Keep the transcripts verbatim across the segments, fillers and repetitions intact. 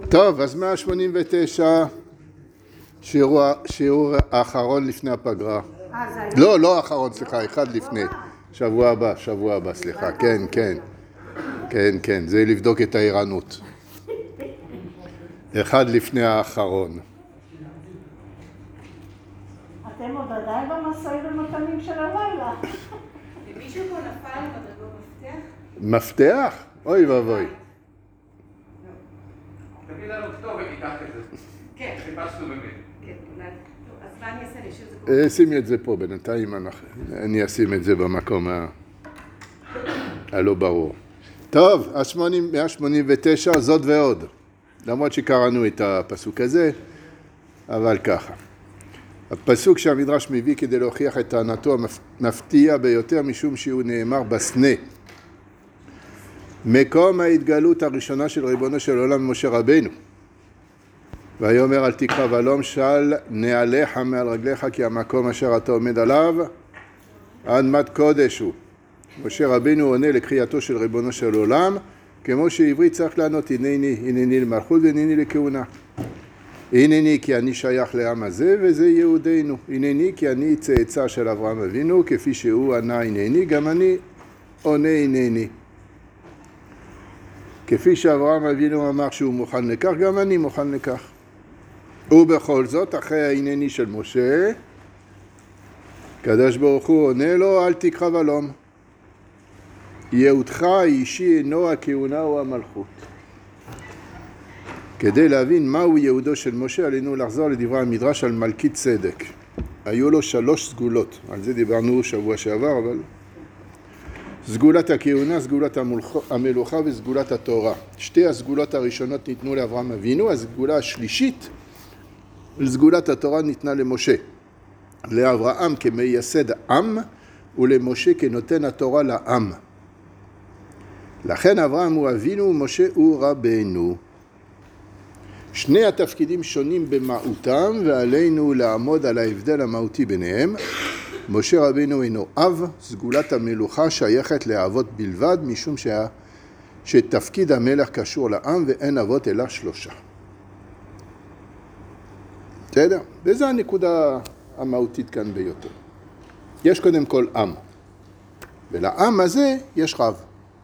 טוב, אז מאה שמונים ותשע, שיעור, שיעור האחרון לפני הפגרה. לא, לא האחרון, סליחה, אחד לפני. שבוע הבא, שבוע הבא, סליחה, כן, כן. כן, כן, זה לבדוק את הערנות. אחד לפני האחרון. אתם עוד עדיין במסעים ומתנים של הלילה. ומישהו פה נפל מדרגות מפתח? מפתח? אוי ואבוי. תגיד לנו כתובת, תיקח את זה. כן. חיפשנו באמת. כן, אולי. טוב, אז מה אני אעשה? אני אשאיר את זה פה. שימי את זה פה, בינתיים אני אשים את זה במקום ה- הלא ברור. טוב, מאה שמונים ותשע, זאת ועוד. למרות שקראנו את הפסוק הזה, אבל ככה. הפסוק שהמדרש מביא כדי להוכיח את טענתו המפתיע ביותר משום שהוא נאמר בסנה. מקום ההתגלות הראשונה של ריבונו של עולם משה רבנו. ויאמר אל תקרא ולום של נעליך מעל רגליך כי המקום אשר אתה עומד עליו אדמת קודש הוא. משה רבנו עונה לקריאתו של ריבונו של עולם כמו שעברית צריך לענות הנני, הנני למלכות והנני לכהונה. הנני כי אני שייך לעם הזה וזה יהודינו. הנני כי אני צאצא של אברהם אבינו כפי שהוא ענה הנני גם אני עונה הנני. כפי שאברהם אבינו אמר שהוא מוכן לכך גם אני מוכן לכך. ובכל זאת אחרי הענייני של משה קדוש ברוך הוא עונה לו אל תקרא ולום. יהודך האישי אינו הכהונה או המלכות. כדי להבין מהו יהודו של משה עלינו לחזור לדברי המדרש על מלכי צדק. היו לו שלוש סגולות, על זה דיברנו שבוע שעבר, אבל סגולת הכהונה, סגולת המלוכה וסגולת התורה. שתי הסגולות הראשונות ניתנו לאברהם אבינו, הסגולה השלישית סגולת התורה ניתנה למשה. לאברהם כמייסד עם ולמשה כנותן התורה לעם. לכן אברהם הוא אבינו ומשה הוא רבנו. שני התפקידים שונים במהותם ועלינו לעמוד על ההבדל המהותי ביניהם. משה רבנו אינו אב, סגולת המלוכה שייכת לאבות בלבד משום שה... שתפקיד המלך קשור לעם ואין אבות אלא שלושה. בסדר? וזו הנקודה המהותית כאן ביותר. יש קודם כל עם, ולעם הזה יש רב.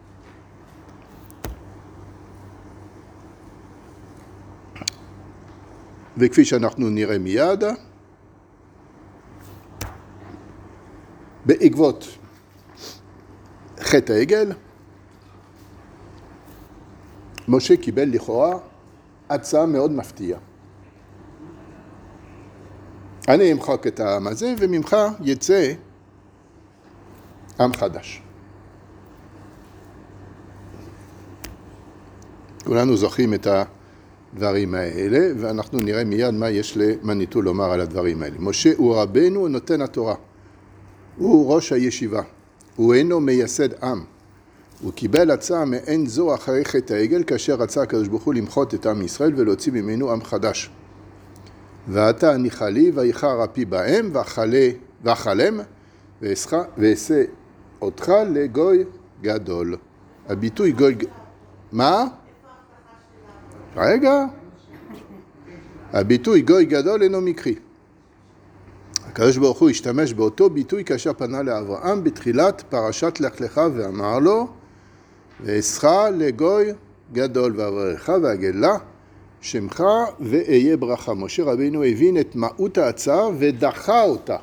וכפי שאנחנו נראה מיד, בעקבות חטא העגל, משה קיבל לכאורה הצעה מאוד מפתיעה. אני אמחק את העם הזה וממך יצא עם חדש. כולנו זוכרים את הדברים האלה ואנחנו נראה מיד מה יש למניטו לומר על הדברים האלה. משה הוא רבנו נותן התורה. הוא ראש הישיבה. הוא אינו מייסד עם. הוא קיבל הצעה מעין זו אחרי חטא העגל כאשר רצה הקדוש ברוך הוא למחות את עם ישראל ולהוציא ממנו עם חדש. ואתה הניחלי ואיחר אפי בהם ואכלם ואעשה אותך לגוי גדול. הביטוי גוי... מה? רגע. הביטוי גוי גדול אינו מקרי. הקדוש ברוך הוא השתמש באותו ביטוי כאשר פנה לאברהם בתחילת פרשת לך לך ואמר לו ואעשך לגוי גדול ואברך ואגלה שמך ואהיה ברכה. משה רבינו הבין את מהות ההצעה ודחה אותה.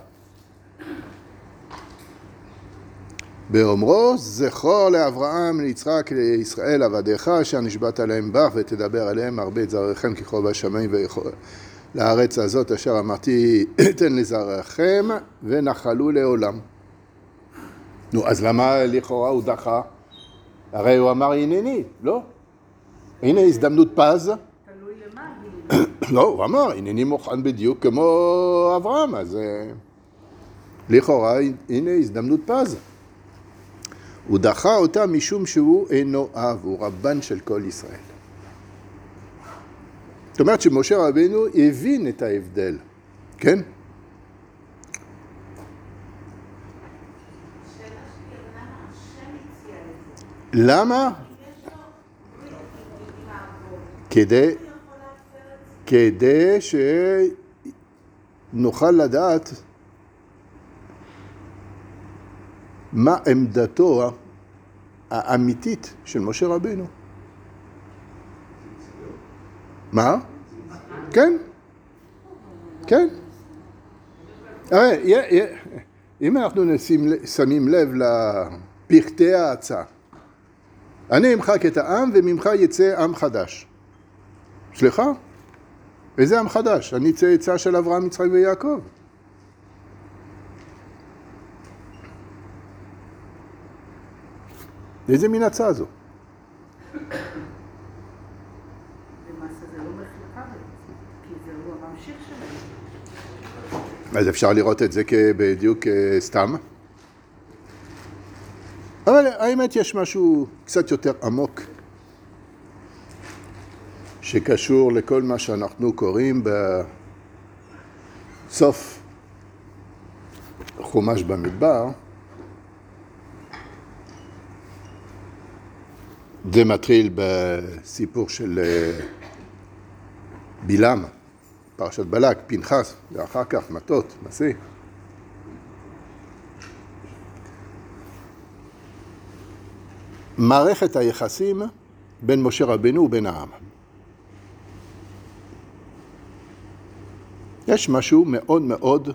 באומרו זכור לאברהם ליצחק לישראל עבדיך אשר נשבעת עליהם בך ותדבר עליהם הרבה את זרעכם ככל בשמיים ויכול לארץ הזאת אשר אמרתי אתן לזרעכם ונחלו לעולם. נו אז למה לכאורה הוא דחה? הרי הוא אמר הנני, לא? הנה הזדמנות פז. לא, הוא אמר, הנני מוכן בדיוק כמו אברהם, אז לכאורה, הנה הזדמנות פז. הוא דחה אותה משום שהוא אינו אב, הוא רבן של כל ישראל. זאת אומרת שמשה רבנו הבין את ההבדל, כן? למה? כדי... כדי שנוכל לדעת מה עמדתו האמיתית של משה רבינו. מה? כן, כן. הרי, אם אנחנו שמים לב לפרטי ההצעה, אני אמחק את העם וממך יצא עם חדש. סליחה? איזה עם חדש? אני צאצא של אברהם, יצחק ויעקב. איזה מין הצעה זו? למעשה זה לא מחלקה, כי זה הוא הממשיך שלהם. אז אפשר לראות את זה בדיוק סתם. אבל האמת יש משהו קצת יותר עמוק שקשור לכל מה שאנחנו קוראים בסוף חומש במדבר. זה מתחיל בסיפור של בלעם, פרשת בלק, פנחס, ואחר כך מטות, מסי. מערכת היחסים בין משה רבינו ובין העם. יש משהו מאוד מאוד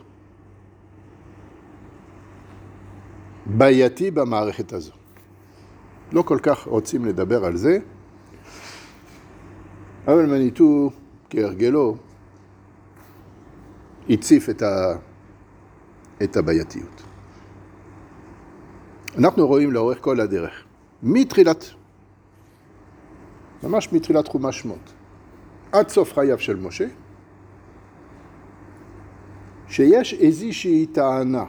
בעייתי במערכת הזו. לא כל כך רוצים לדבר על זה, אבל מניטו כהרגלו הציף את, ה... את הבעייתיות. אנחנו רואים לאורך כל הדרך, מתחילת, ממש מתחילת חומש שמות, עד סוף חייו של משה, שיש איזושהי טענה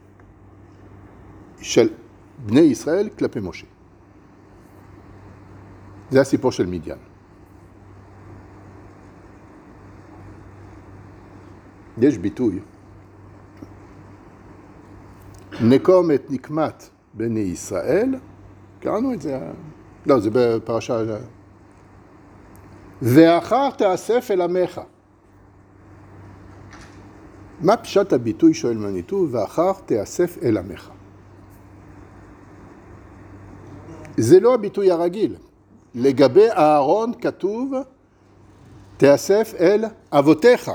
של בני ישראל כלפי משה. זה הסיפור של מדיין. יש ביטוי, נקום את נקמת בני ישראל, קראנו את זה, לא, זה בפרשה, ואחר תאסף אל עמך. מה פשט הביטוי שואל מניטו, ואחר תאסף אל עמך? זה לא הביטוי הרגיל. לגבי אהרון כתוב, תאסף אל אבותיך.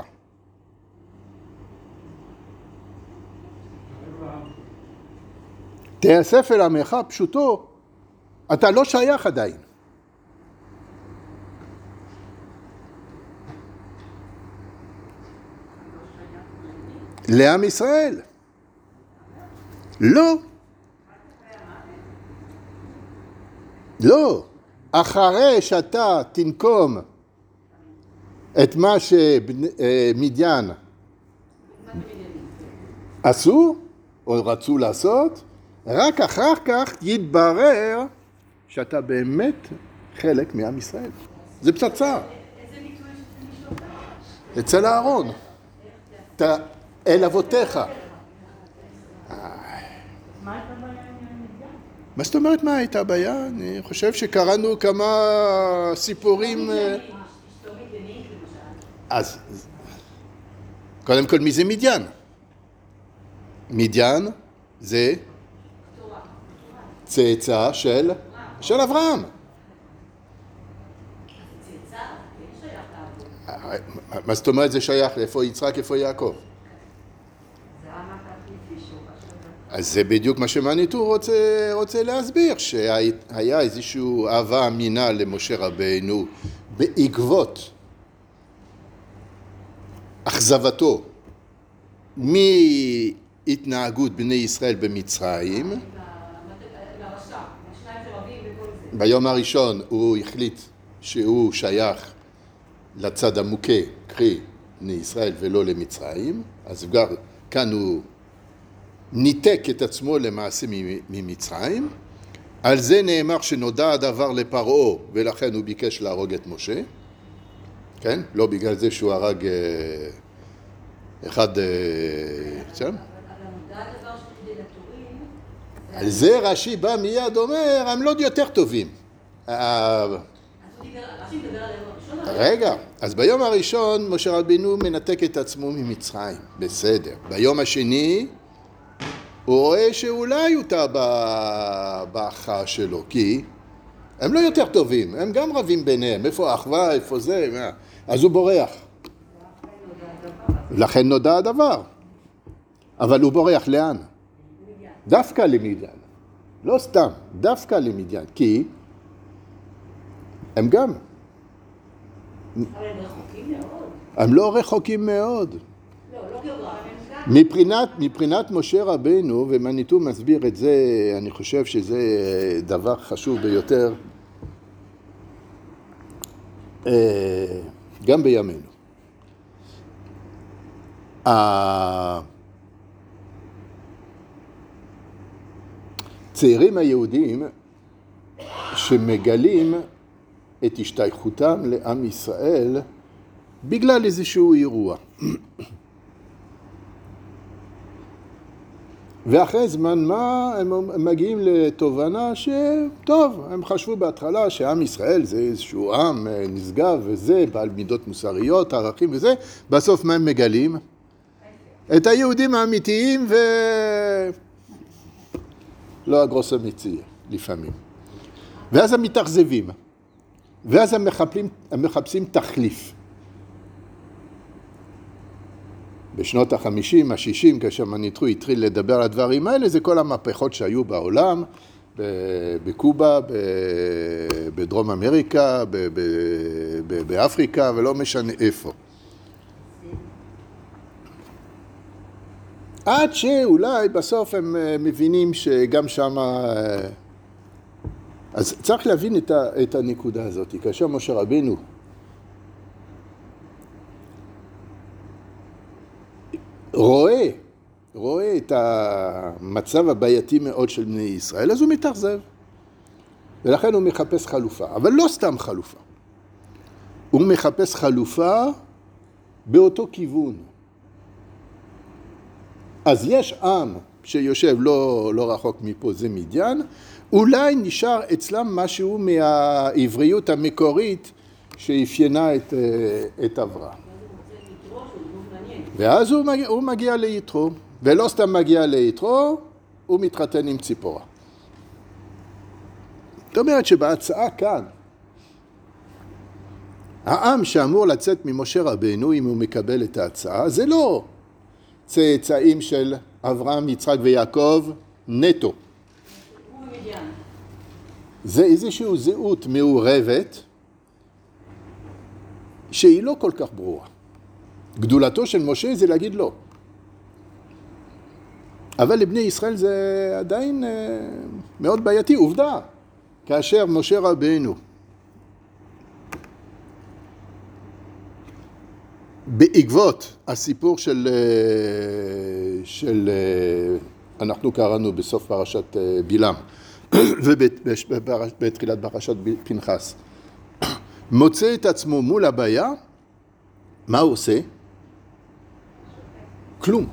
תאסף אל עמך, פשוטו, אתה לא שייך עדיין. לעם ישראל. לא. לא. אחרי שאתה תנקום את מה שמדיין עשו או רצו לעשות, רק אחר כך יתברר שאתה באמת חלק מעם ישראל. זה פצצה. איזה ביטוי שזה נשאר? אצל אהרון. אתה אל אבותיך. מה הייתה בעיה עם מדיין? מה זאת אומרת מה הייתה הבעיה? אני חושב שקראנו כמה סיפורים. אז, קודם כל, מי זה מדיין? מדיין זה צאצא של, של אברהם. מה זאת אומרת זה שייך? איפה יצחק, איפה יעקב? אז זה בדיוק מה שמניטו רוצה, רוצה להסביר, שהיה איזשהו אהבה אמינה למשה רבינו בעקבות אכזבתו מהתנהגות בני ישראל במצרים. ביום הראשון הוא החליט שהוא שייך לצד המוכה, קרי בני ישראל ולא למצרים, אז כבר כאן הוא ניתק את עצמו למעשה ממצרים. על זה נאמר שנודע הדבר לפרעה ולכן הוא ביקש להרוג את משה, כן? לא בגלל זה שהוא הרג אחד שם. על זה רש"י בא מיד אומר, הם לא יותר טובים. אז הוא דיבר, רש"י מדבר עליהם הראשון רגע, אז ביום הראשון משה רבינו מנתק את עצמו ממצרים, בסדר. ביום השני הוא רואה שאולי הוא טעה בהכרעה שלו, כי הם לא יותר טובים, הם גם רבים ביניהם, איפה האחווה, איפה זה, מה? אז הוא בורח. לכן נודע הדבר. אבל הוא בורח לאן? דווקא למדיין. לא סתם, דווקא למדיין, כי הם גם. אבל הם רחוקים מאוד. הם לא רחוקים מאוד. לא, לא גיאוגרפיים. מבחינת, מבחינת משה רבינו, ומניטו מסביר את זה, אני חושב שזה דבר חשוב ביותר, גם בימינו. הצעירים היהודים שמגלים את השתייכותם לעם ישראל בגלל איזשהו אירוע. ואחרי זמן מה הם מגיעים לתובנה שטוב, הם חשבו בהתחלה שעם ישראל זה איזשהו עם נשגב וזה, בעל מידות מוסריות, ערכים וזה, בסוף מה הם מגלים? את היהודים האמיתיים ו... לא הגרוס אמיתי לפעמים. ואז הם מתאכזבים, ואז הם מחפשים, הם מחפשים תחליף. בשנות החמישים, השישים, כאשר מניטו התחיל לדבר על הדברים האלה, זה כל המהפכות שהיו בעולם, בקובה, בדרום אמריקה, באפריקה, ולא משנה איפה. עד שאולי בסוף הם מבינים שגם שם... אז צריך להבין את, ה, את הנקודה הזאת. כאשר משה רבינו רואה, רואה את המצב הבעייתי מאוד של בני ישראל, אז הוא מתאכזב. ולכן הוא מחפש חלופה. אבל לא סתם חלופה. הוא מחפש חלופה באותו כיוון. אז יש עם שיושב לא, לא רחוק מפה, זה מדיין, אולי נשאר אצלם משהו מהעבריות המקורית שאפיינה את, את אברהם. ואז הוא מגיע, הוא מגיע ליתרו, ולא סתם מגיע ליתרו, הוא מתחתן עם ציפורה. זאת אומרת שבהצעה כאן, העם שאמור לצאת ממשה רבינו, אם הוא מקבל את ההצעה, זה לא צאצאים של אברהם, יצחק ויעקב, נטו. זה איזושהי זהות מעורבת, שהיא לא כל כך ברורה. גדולתו של משה זה להגיד לא. אבל לבני ישראל זה עדיין מאוד בעייתי. עובדה, כאשר משה רבינו בעקבות הסיפור של, של אנחנו קראנו בסוף פרשת בלעם ובתחילת פרשת פנחס, מוצא את עצמו מול הבעיה, מה הוא עושה? כלום.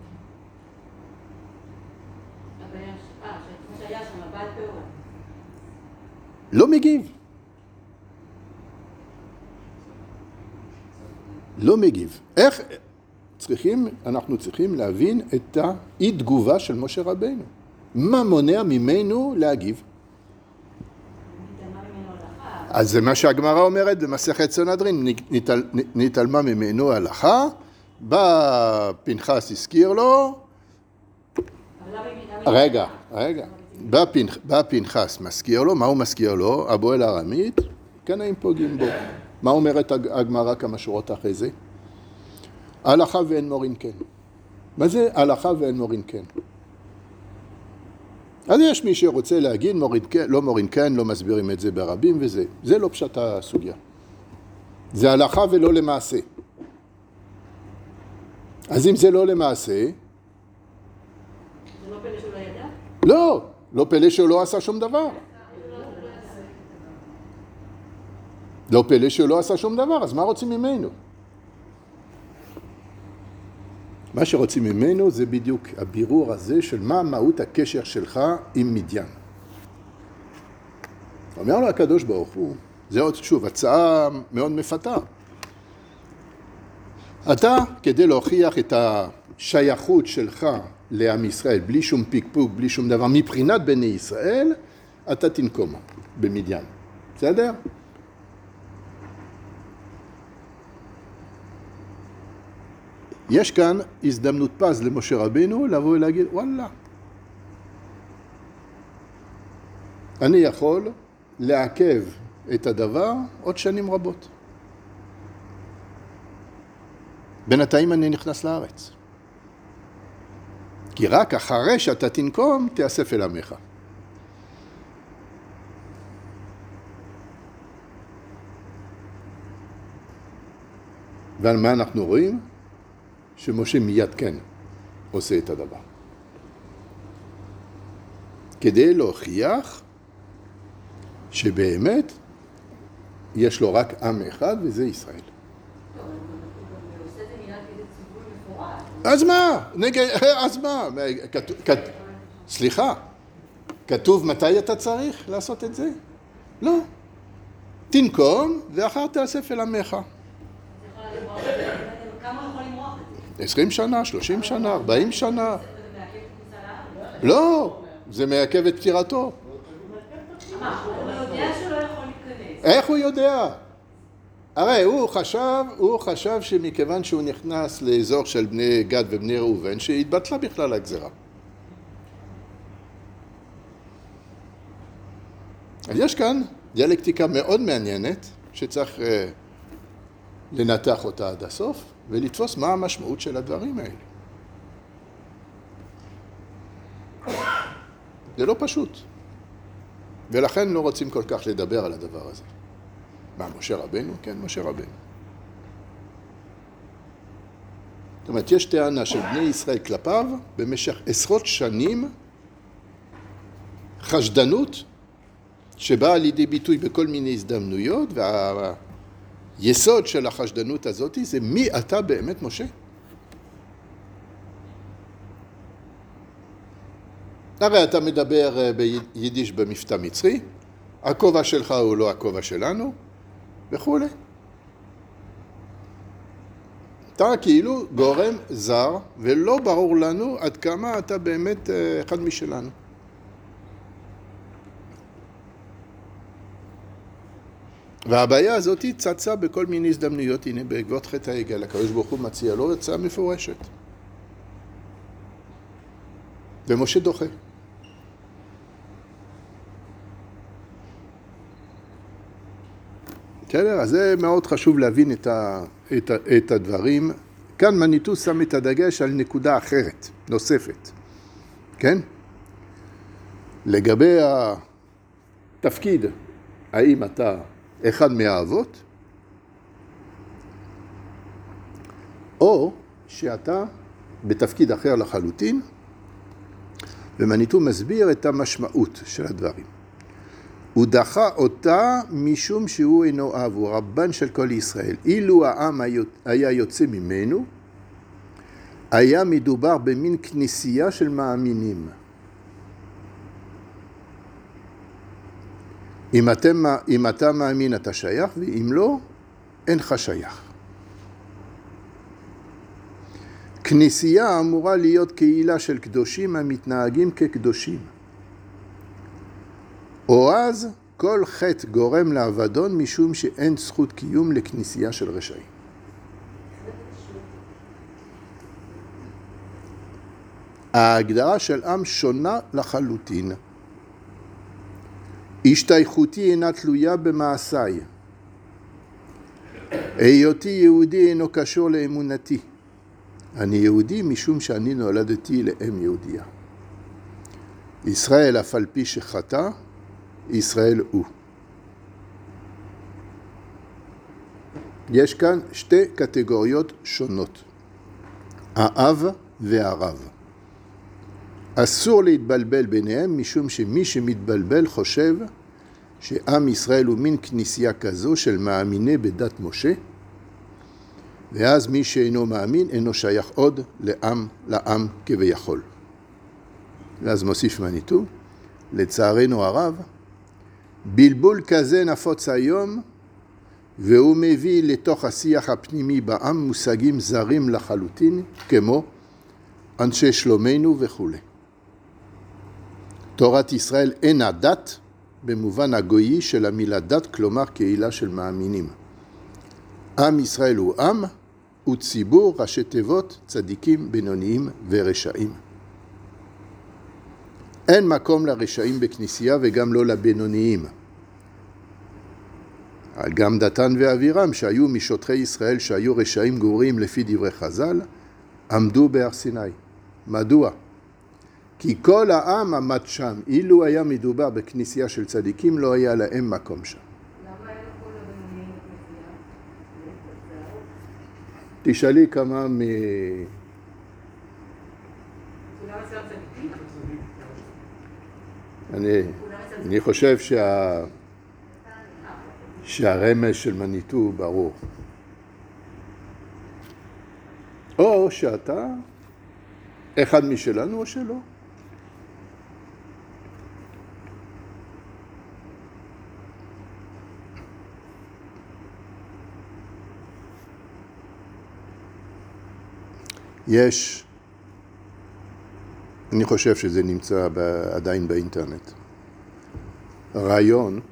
לא מגיב. לא מגיב. איך צריכים, אנחנו צריכים להבין את האי תגובה של משה רבינו. מה מונע ממנו להגיב? אז זה מה שהגמרא אומרת במסכת סנהדרין, נתעלמה ממנו הלכה, בא פנחס הזכיר לו, רגע, רגע, בא פנחס מזכיר לו, מה הוא מזכיר לו? הבועל הארמית, קנאים פוגעים בו. מה אומרת הגמרא כמה שורות אחרי זה? הלכה ואין מורין כן. מה זה הלכה ואין מורין כן? אז יש מי שרוצה להגיד מורין כן, לא מורין כן, לא מסבירים את זה ברבים וזה. זה לא פשט הסוגיה. זה הלכה ולא למעשה. אז אם זה לא למעשה... זה לא פלא שהוא לא ידע? לא, לא פלא שהוא לא עשה שום דבר. לא פלא שהוא לא עשה שום דבר, אז מה רוצים ממנו? מה שרוצים ממנו זה בדיוק הבירור הזה של מה מהות הקשר שלך עם מדיין. אומר לו הקדוש ברוך הוא, זה עוד שוב הצעה מאוד מפתה. אתה, כדי להוכיח את השייכות שלך לעם ישראל, בלי שום פיקפוק, בלי שום דבר, מבחינת בני ישראל, אתה תנקום במדיין. בסדר? יש כאן הזדמנות פז למשה רבינו לבוא ולהגיד, וואלה, אני יכול לעכב את הדבר עוד שנים רבות. בינתיים אני נכנס לארץ. כי רק אחרי שאתה תנקום, תאסף אל עמך. ועל מה אנחנו רואים? שמשה מיד כן עושה את הדבר. כדי להוכיח שבאמת יש לו רק עם אחד וזה ישראל. אז מה? אז מה? סליחה, כתוב מתי אתה צריך לעשות את זה? לא. תנקום ואחר תאסף אל עמך. עשרים שנה, שלושים שנה, ארבעים שנה. לא, זה מעכב את פטירתו. הוא יודע שלא יכול להיכנס. איך הוא יודע? הרי הוא חשב, הוא חשב שמכיוון שהוא נכנס לאזור של בני גד ובני ראובן, שהתבטלה בכלל הגזרה. אז יש כאן דיאלקטיקה מאוד מעניינת, שצריך uh, לנתח אותה עד הסוף, ולתפוס מה המשמעות של הדברים האלה. זה לא פשוט. ולכן לא רוצים כל כך לדבר על הדבר הזה. מה, משה רבנו? כן, משה רבנו. זאת אומרת, יש טענה של בני ישראל כלפיו במשך עשרות שנים חשדנות שבאה על ידי ביטוי בכל מיני הזדמנויות, והיסוד של החשדנות הזאת זה מי אתה באמת משה? הרי אתה מדבר ביידיש במבטא מצרי, הכובע שלך הוא לא הכובע שלנו, וכו'. אתה כאילו גורם זר, ולא ברור לנו עד כמה אתה באמת אחד משלנו. והבעיה הזאת צצה בכל מיני הזדמנויות, הנה בעקבות חטא העגל, הקדוש ברוך הוא מציע לו הצעה מפורשת. ומשה דוחה. בסדר? אז זה מאוד חשוב להבין את, ה, את, ה, את הדברים. כאן מניטו שם את הדגש על נקודה אחרת, נוספת. כן? לגבי התפקיד, האם אתה אחד מהאבות, או שאתה בתפקיד אחר לחלוטין, ומניטו מסביר את המשמעות של הדברים. הוא דחה אותה משום שהוא אינו אב, הוא רבן של כל ישראל. אילו העם היה יוצא ממנו, היה מדובר במין כנסייה של מאמינים. אם, אתם, אם אתה מאמין אתה שייך, ואם לא, אינך שייך. כנסייה אמורה להיות קהילה של קדושים המתנהגים כקדושים. או אז כל חטא גורם לאבדון משום שאין זכות קיום לכנסייה של רשעים. ההגדרה של עם שונה לחלוטין. השתייכותי אינה תלויה במעשיי. היותי יהודי אינו קשור לאמונתי. אני יהודי משום שאני נולדתי לאם יהודייה. ישראל אף על פי שחטא, ישראל הוא. יש כאן שתי קטגוריות שונות, האב והרב. אסור להתבלבל ביניהם, משום שמי שמתבלבל חושב שעם ישראל הוא מין כנסייה כזו של מאמיני בדת משה, ואז מי שאינו מאמין אינו שייך עוד לעם, לעם כביכול. ואז מוסיף מניטו, לצערנו הרב, בלבול כזה נפוץ היום, והוא מביא לתוך השיח הפנימי בעם מושגים זרים לחלוטין, כמו אנשי שלומנו וכו'. תורת ישראל אינה דת במובן הגויי של המילה דת, כלומר קהילה של מאמינים. עם ישראל הוא עם, הוא ציבור, ראשי תיבות, צדיקים, בינוניים ורשעים. אין מקום לרשעים בכנסייה וגם לא לבינוניים. גם דתן ואבירם שהיו משותחי ישראל שהיו רשעים גמורים לפי דברי חז"ל, עמדו בהר סיני. מדוע? כי כל העם עמד שם. אילו היה מדובר בכנסייה של צדיקים, לא היה להם מקום שם. למה אין כל הבינוניים בכנסייה? תשאלי כמה מ... כולם אצל צדיקים? אני, אני חושב שה... שהרמז של מניטו ברור. או שאתה אחד משלנו או שלא. יש, אני חושב שזה נמצא עדיין באינטרנט, רעיון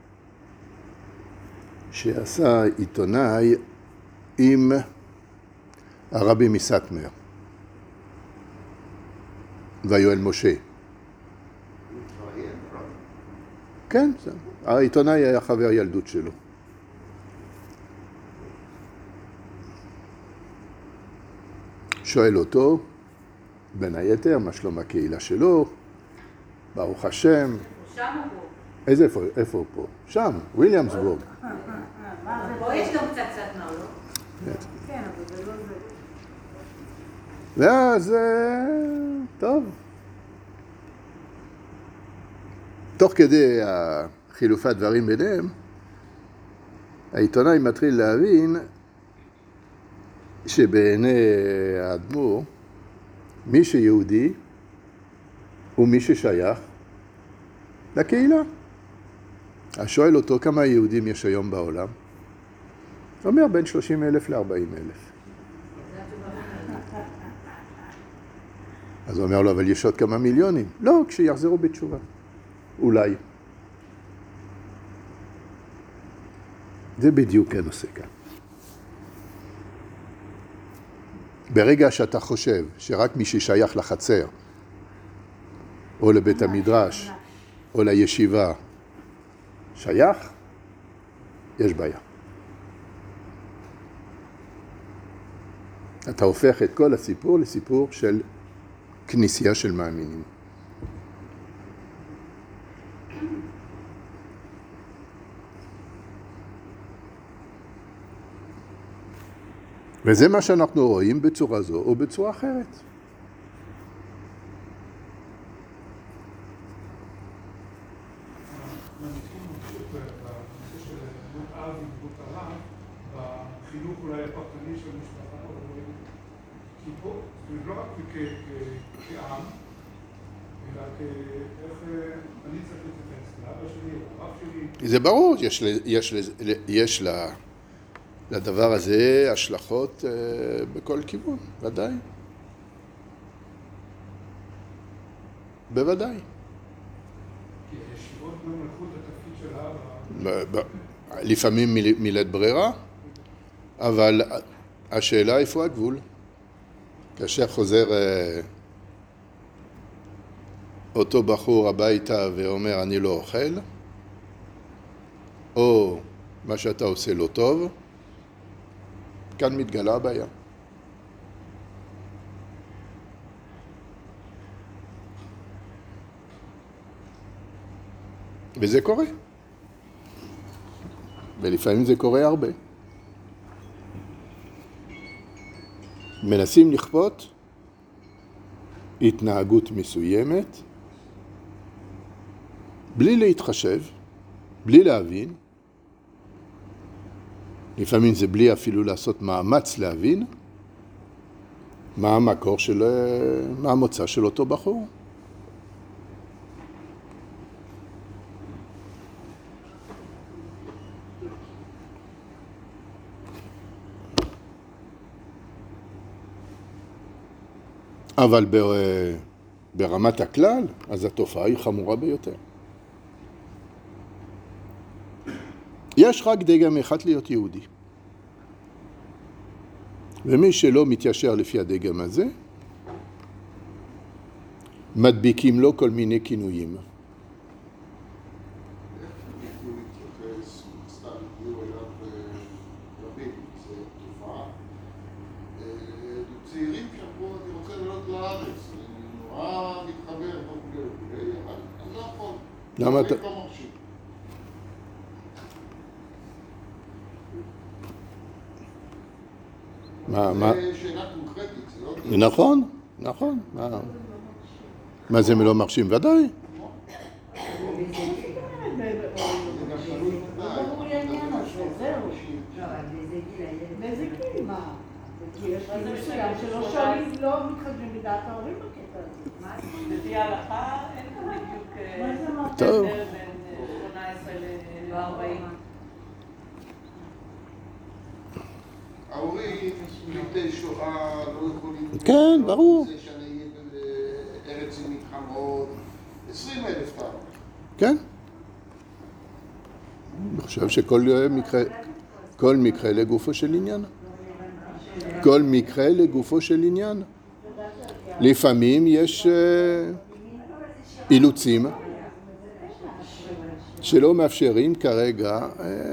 שעשה עיתונאי עם הרבי מסטמר ויואל משה. כן, העיתונאי היה חבר ילדות שלו. שואל אותו, בין היתר, מה שלום הקהילה שלו, ברוך השם. שם או פה? איזה איפה, איפה הוא פה? שם, וויליאמסבורג. פה יש גם קצת סטמר, לא? כן, אבל זה לא זה. ואז, טוב. תוך כדי חילופי הדברים ביניהם, העיתונאי מתחיל להבין שבעיני האדמו"ר, מי שיהודי הוא מי ששייך לקהילה. אז שואל אותו כמה יהודים יש היום בעולם? הוא אומר בין שלושים אלף ל-ארבעים אלף. אז הוא אומר לו, אבל יש עוד כמה מיליונים. לא, כשיחזרו בתשובה. אולי. זה בדיוק הנושא כאן. ברגע שאתה חושב שרק מי ששייך לחצר, או לבית המדרש, או לישיבה, שייך, יש בעיה. אתה הופך את כל הסיפור לסיפור של כנסייה של מאמינים. וזה מה שאנחנו רואים בצורה זו או בצורה אחרת. בחינוך אולי הפרטני של משפחה, כי פה, זה לא רק כעם, אלא כאיך אני צריך להתייחס לאבא שלי, לרב שלי. זה ברור, יש, יש, יש לה, לדבר הזה השלכות בכל כיוון, ודאי. בוודאי. כי הישיבות גם לקחו את התפקיד של האבא. לפעמים מילת ברירה, אבל השאלה איפה הגבול? כאשר חוזר אותו בחור הביתה ואומר אני לא אוכל, או מה שאתה עושה לא טוב, כאן מתגלה הבעיה. וזה קורה. ולפעמים זה קורה הרבה. מנסים לכפות התנהגות מסוימת, בלי להתחשב, בלי להבין, לפעמים זה בלי אפילו לעשות מאמץ להבין, מה המקור של, מה המוצא של אותו בחור. אבל ברמת הכלל, אז התופעה היא חמורה ביותר. יש רק דגם אחד להיות יהודי. ומי שלא מתיישר לפי הדגם הזה, מדביקים לו כל מיני כינויים. צעירים שאמרו, אני רוצה לעלות לארץ, אני נורא מתחבר, אבל אני לא יכול. למה אתה... מה, מה? זה שאלה קונקרטית, זה לא... נכון, נכון. מה זה לא מרשים? ודאי. באיזה גיל? מה? יש גיל מסוים שלא שואלים, לא מתחשבים בדעת ההורים בקטע הזה. לפי ההלכה אין כאן בדיוק טוב. הבדל בין שמונה עשרה ל-ארבעים. ההורים, פליטי שואה, לא יכולים... כן, ברור. זה שאני אהיה בארץ עם מלחמות, עשרים אלף פעם. כן. אני חושב שכל מקרה, כל מקרה לגופו של עניין. כל מקרה לגופו של עניין. לפעמים יש אילוצים שלא מאפשרים כרגע...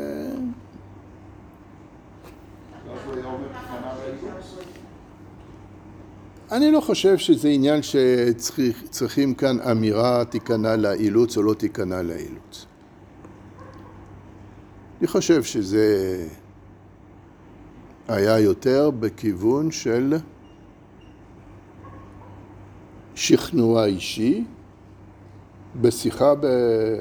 אני לא חושב שזה עניין שצריכים כאן אמירה תיכנע לאילוץ או לא תיכנע לאילוץ. אני חושב שזה היה יותר בכיוון של שכנוע אישי בשיחה ב...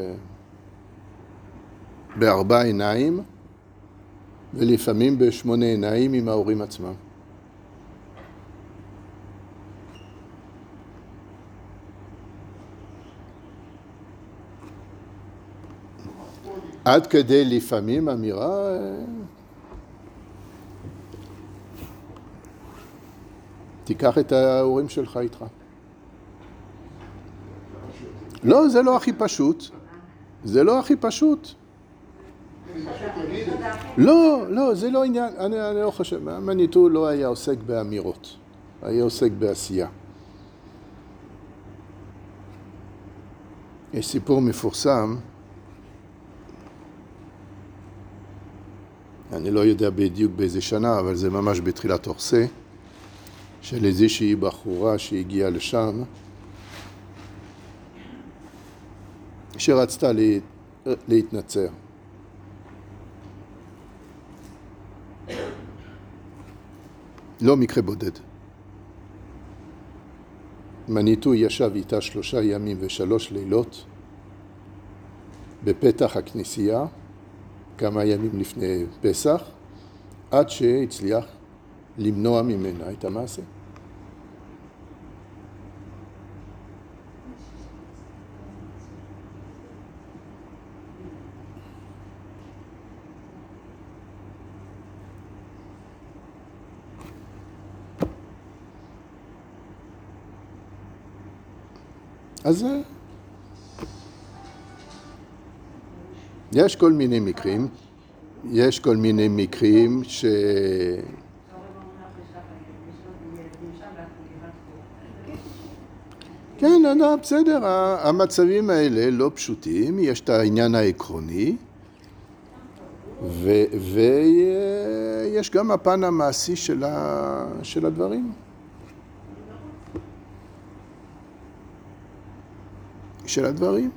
בארבע עיניים ולפעמים בשמונה עיניים עם ההורים עצמם. עד כדי לפעמים אמירה תיקח את ההורים שלך איתך. לא, זה לא הכי פשוט. זה לא הכי פשוט. לא, לא, זה לא עניין, אני, אני לא חושב, מניטו לא היה עוסק באמירות, היה עוסק בעשייה. יש סיפור מפורסם, אני לא יודע בדיוק באיזה שנה, אבל זה ממש בתחילת אורסה, של איזושהי בחורה שהגיעה לשם, שרצתה לה, להתנצר. לא מקרה בודד. מניטו ישב איתה שלושה ימים ושלוש לילות בפתח הכנסייה, כמה ימים לפני פסח, עד שהצליח למנוע ממנה את המעשה. אז יש כל מיני מקרים, יש כל מיני מקרים ש... כן, לא, בסדר, המצבים האלה לא פשוטים, יש את העניין העקרוני, ו- ויש גם הפן המעשי של, ה- של הדברים. של הדברים.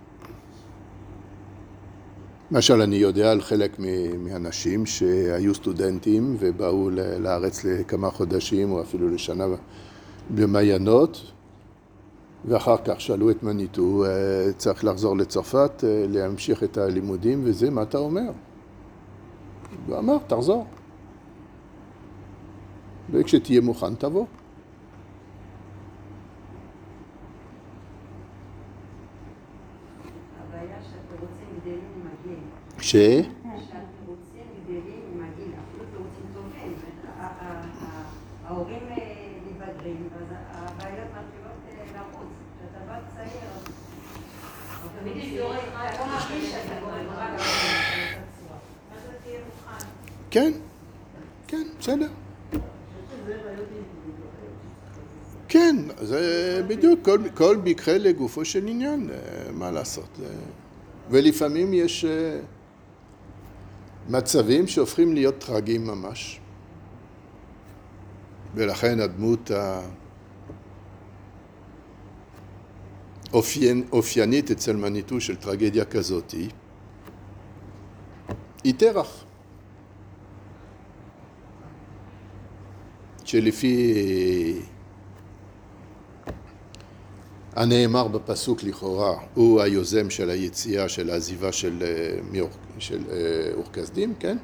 למשל, אני יודע על חלק מהאנשים שהיו סטודנטים ובאו לארץ לכמה חודשים או אפילו לשנה במעיינות, ואחר כך שאלו את מניטו, צריך לחזור לצרפת, להמשיך את הלימודים, וזה מה אתה אומר? הוא אמר, תחזור. וכשתהיה מוכן, תבוא. ש? שאתם רוצים גדלים עם הגיל, אפילו אתם רוצים טובים, ההורים לבד אחרים. אז הבעיות מתחילות לרוץ. כשאתה בא צעיר, תמיד יש דור אחד, אתה לא מרגיש שאתה גורם רע גם באותה צורה. אז אתה תהיה מוכן. כן, כן, בסדר. כן, זה בדיוק, כל, כל מקרה לגופו של עניין, מה לעשות. ולפעמים יש מצבים שהופכים להיות טרגיים ממש. ולכן הדמות האופיינית אצל מניטו של טרגדיה כזאת היא תרח. שלפי הנאמר בפסוק לכאורה, הוא היוזם של היציאה של העזיבה של, של אור-כשדים, כן?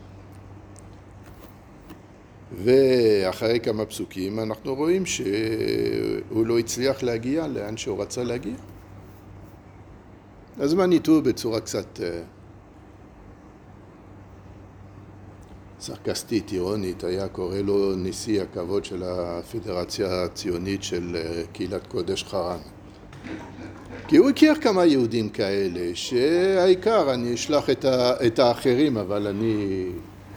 ואחרי כמה פסוקים אנחנו רואים שהוא לא הצליח להגיע לאן שהוא רצה להגיע. אז מניטו בצורה קצת סרקסטית, אירונית, היה קורא לו נשיא הכבוד של הפדרציה הציונית של קהילת קודש חרן. כי הוא הכיר כמה יהודים כאלה, שהעיקר אני אשלח את, ה, את האחרים, אבל אני...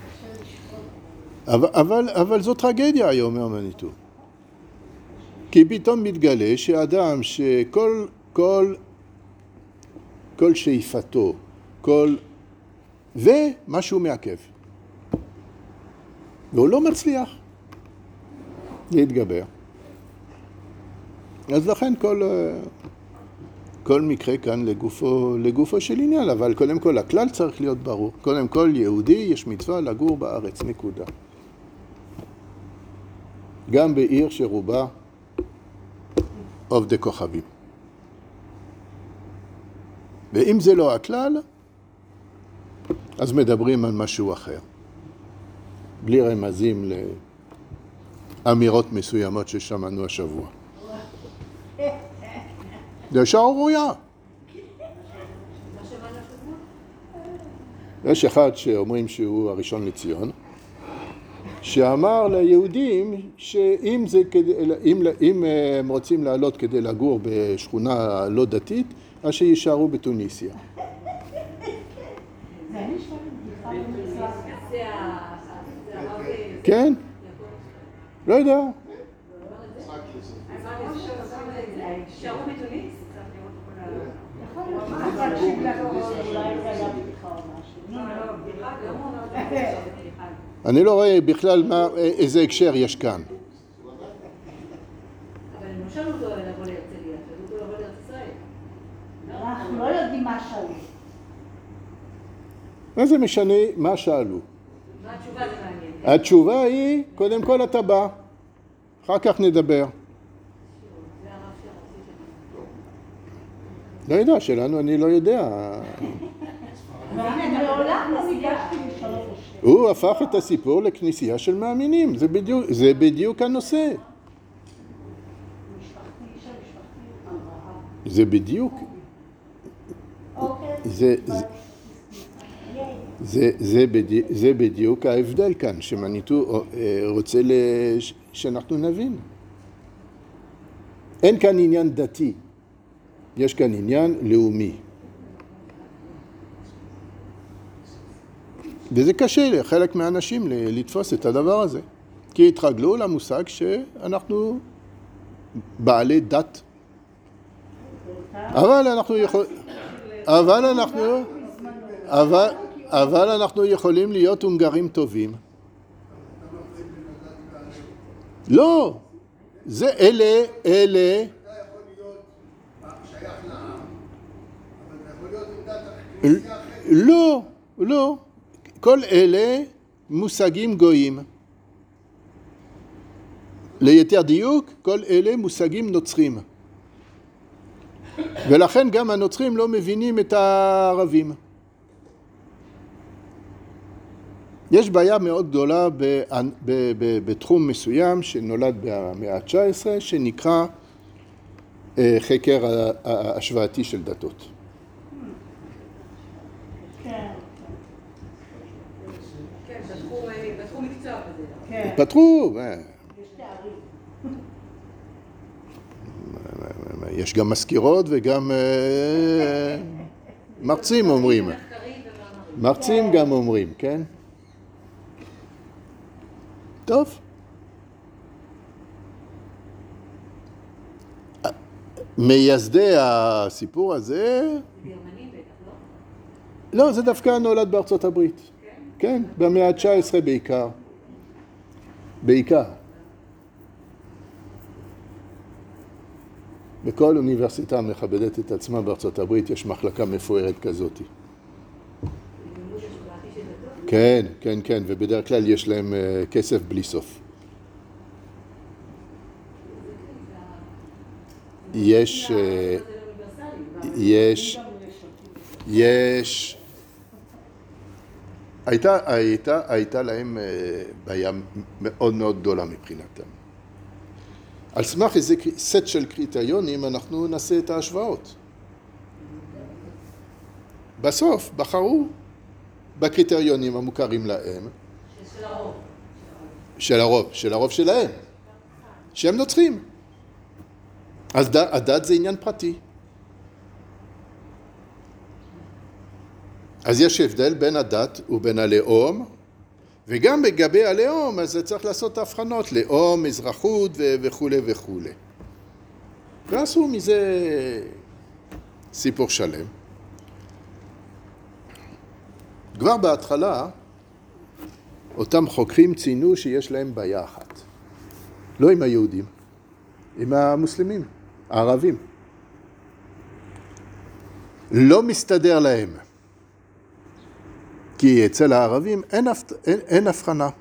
אבל, אבל, אבל זו טרגדיה היום, אומר מניטו. כי פתאום מתגלה שאדם שכל כל, כל שאיפתו, כל... ומשהו מעכב. והוא לא מצליח להתגבר. אז לכן כל, כל מקרה כאן לגופו, לגופו של עניין, אבל קודם כל הכלל צריך להיות ברור. קודם כל יהודי יש מצווה לגור בארץ, נקודה. גם בעיר שרובה עובדי כוכבים. ואם זה לא הכלל, אז מדברים על משהו אחר. בלי רמזים לאמירות מסוימות ששמענו השבוע. זה שערורייה. יש אחד שאומרים שהוא הראשון לציון, שאמר ליהודים שאם זה כדי, אם, אם הם רוצים לעלות כדי לגור בשכונה לא דתית, אז שישארו בתוניסיה. כן? לא יודע. שערו בתוניס? אני לא רואה בכלל מה, איזה הקשר יש כאן. אבל הם לא שאלו אותו לבוא להרצליה, שאלו אותו לבוא לארץ ישראל. אנחנו לא יודעים מה שאלו. מה זה משנה מה שאלו? מה התשובה זה מעניין? התשובה היא, קודם כל אתה בא, אחר כך נדבר. זה הרב שרוצים לא יודע, שלנו אני לא יודע. ואני מעולם לא ניגשתי לשאול אותו שאלה. הוא הפך את הסיפור לכנסייה של מאמינים, זה בדיוק, זה בדיוק הנושא. משפחתי, איש המשפחתי, אברהם. זה בדיוק, אוקיי. זה, זה, זה, זה, בדיוק, זה בדיוק ההבדל כאן, שמניטו רוצה לש, שאנחנו נבין. אין כאן עניין דתי, יש כאן עניין לאומי. וזה קשה לחלק מהאנשים לתפוס את הדבר הזה. כי התרגלו למושג שאנחנו בעלי דת. אבל אנחנו יכול... אבל אנחנו... אבל, אבל אנחנו יכולים להיות הונגרים טובים. לא! זה אלה, אלה... אתה יכול להיות שייך לעם, אבל אתה יכול להיות עם דת הכנסייה אחרת. לא, לא. כל אלה מושגים גויים. ליתר דיוק, כל אלה מושגים נוצרים. ולכן גם הנוצרים לא מבינים את הערבים. יש בעיה מאוד גדולה בתחום מסוים שנולד במאה ה-תשע עשרה, שנקרא חקר ההשוואתי של דתות. כן. כן, פתחו מקצוע כזה. כן. פתחו, יש תארים. יש גם מזכירות וגם אה, מרצים אומרים. מרצים גם אומרים, כן? טוב. מייסדי הסיפור הזה... גרמני בטח, לא? לא, זה דווקא נולד בארצות הברית. כן, במאה ה-תשע עשרה בעיקר. בעיקר. בכל אוניברסיטה מכבדת את עצמה בארצות הברית, יש מחלקה מפוארת כזאת. כן, כן, כן, ובדרך כלל יש להם uh, כסף בלי סוף. יש, uh, יש, יש, הייתה, הייתה, הייתה להם uh, בעיה מאוד מאוד גדולה מבחינתם. על סמך איזה סט של קריטריונים אנחנו נעשה את ההשוואות. בסוף בחרו בקריטריונים המוכרים להם. של הרוב. של הרוב, של הרוב שלהם. שהם נוצרים. אז הדת זה עניין פרטי. אז יש הבדל בין הדת ובין הלאום, וגם בגבי הלאום, אז צריך לעשות הבחנות, לאום, אזרחות וכו' וכו'. ועשו מזה סיפור שלם. כבר בהתחלה, אותם חוקרים ציינו שיש להם בעיה אחת. לא עם היהודים, עם המוסלמים, הערבים. לא מסתדר להם. כי אצל הערבים אין, אין, אין הבחנה. יש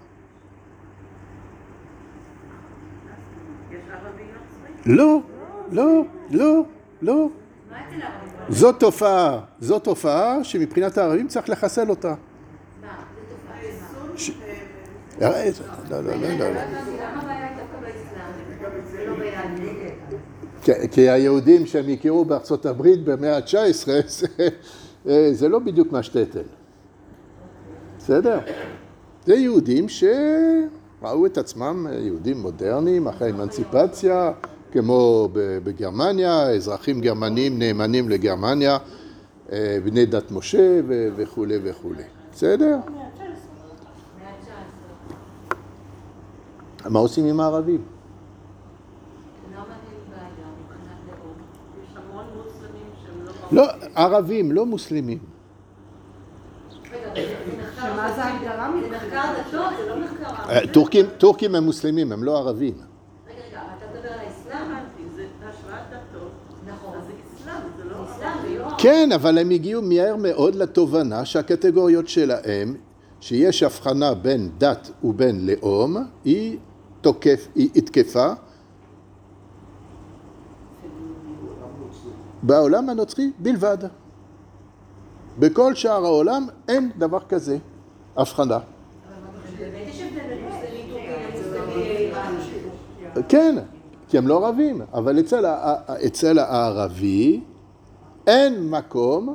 ערבי נוצרי? לא, לא, לא, לא. מה אצל הערבים? זאת תופעה, זאת תופעה שמבחינת הערבים צריך לחסל אותה. מה? זה תופעה. ש... לא, לא, לא, לא, לא. למה הבעיה דווקא באסלאם? ולא ביהדות? כי- כי היהודים שהם הכירו בארצות הברית במאה ה-תשע עשרה, זה, זה לא בדיוק מהשטטל. בסדר? זה יהודים שראו את עצמם יהודים מודרניים, אחרי אמנציפציה, כמו בגרמניה, אזרחים גרמנים נאמנים לגרמניה, בני דת משה וכו' וכו'. בסדר? מה עושים עם הערבים? למה הם בעיה מבחינת לאום? יש המון מוסלמים שהם לא... לא, ערבים, לא מוסלמים. רגע, זה מחקר... שמה זה ההגדרה זה מחקר דתות, זה לא מחקר... אה, טורקים, טורקים הם מוסלמים, הם לא ערבים. רגע, רגע, אתה מדבר על האסלאם? זה השוואת דתות. נכון. אז זה אסלאם, זה לא... אסלאם ולא... כן, אבל הם הגיעו מהר מאוד לתובנה שהקטגוריות שלהם, שיש הבחנה בין דת ובין לאום, היא תוקף, היא התקפה. בעולם הנוצרי בלבד. בכל שאר העולם אין דבר כזה, הבחנה. באמת יש הבדל בין מוסלמי טורקי למוסלמי איראני. כן, כי הם לא ערבים, אבל אצל, ה- אצל הערבי אין מקום,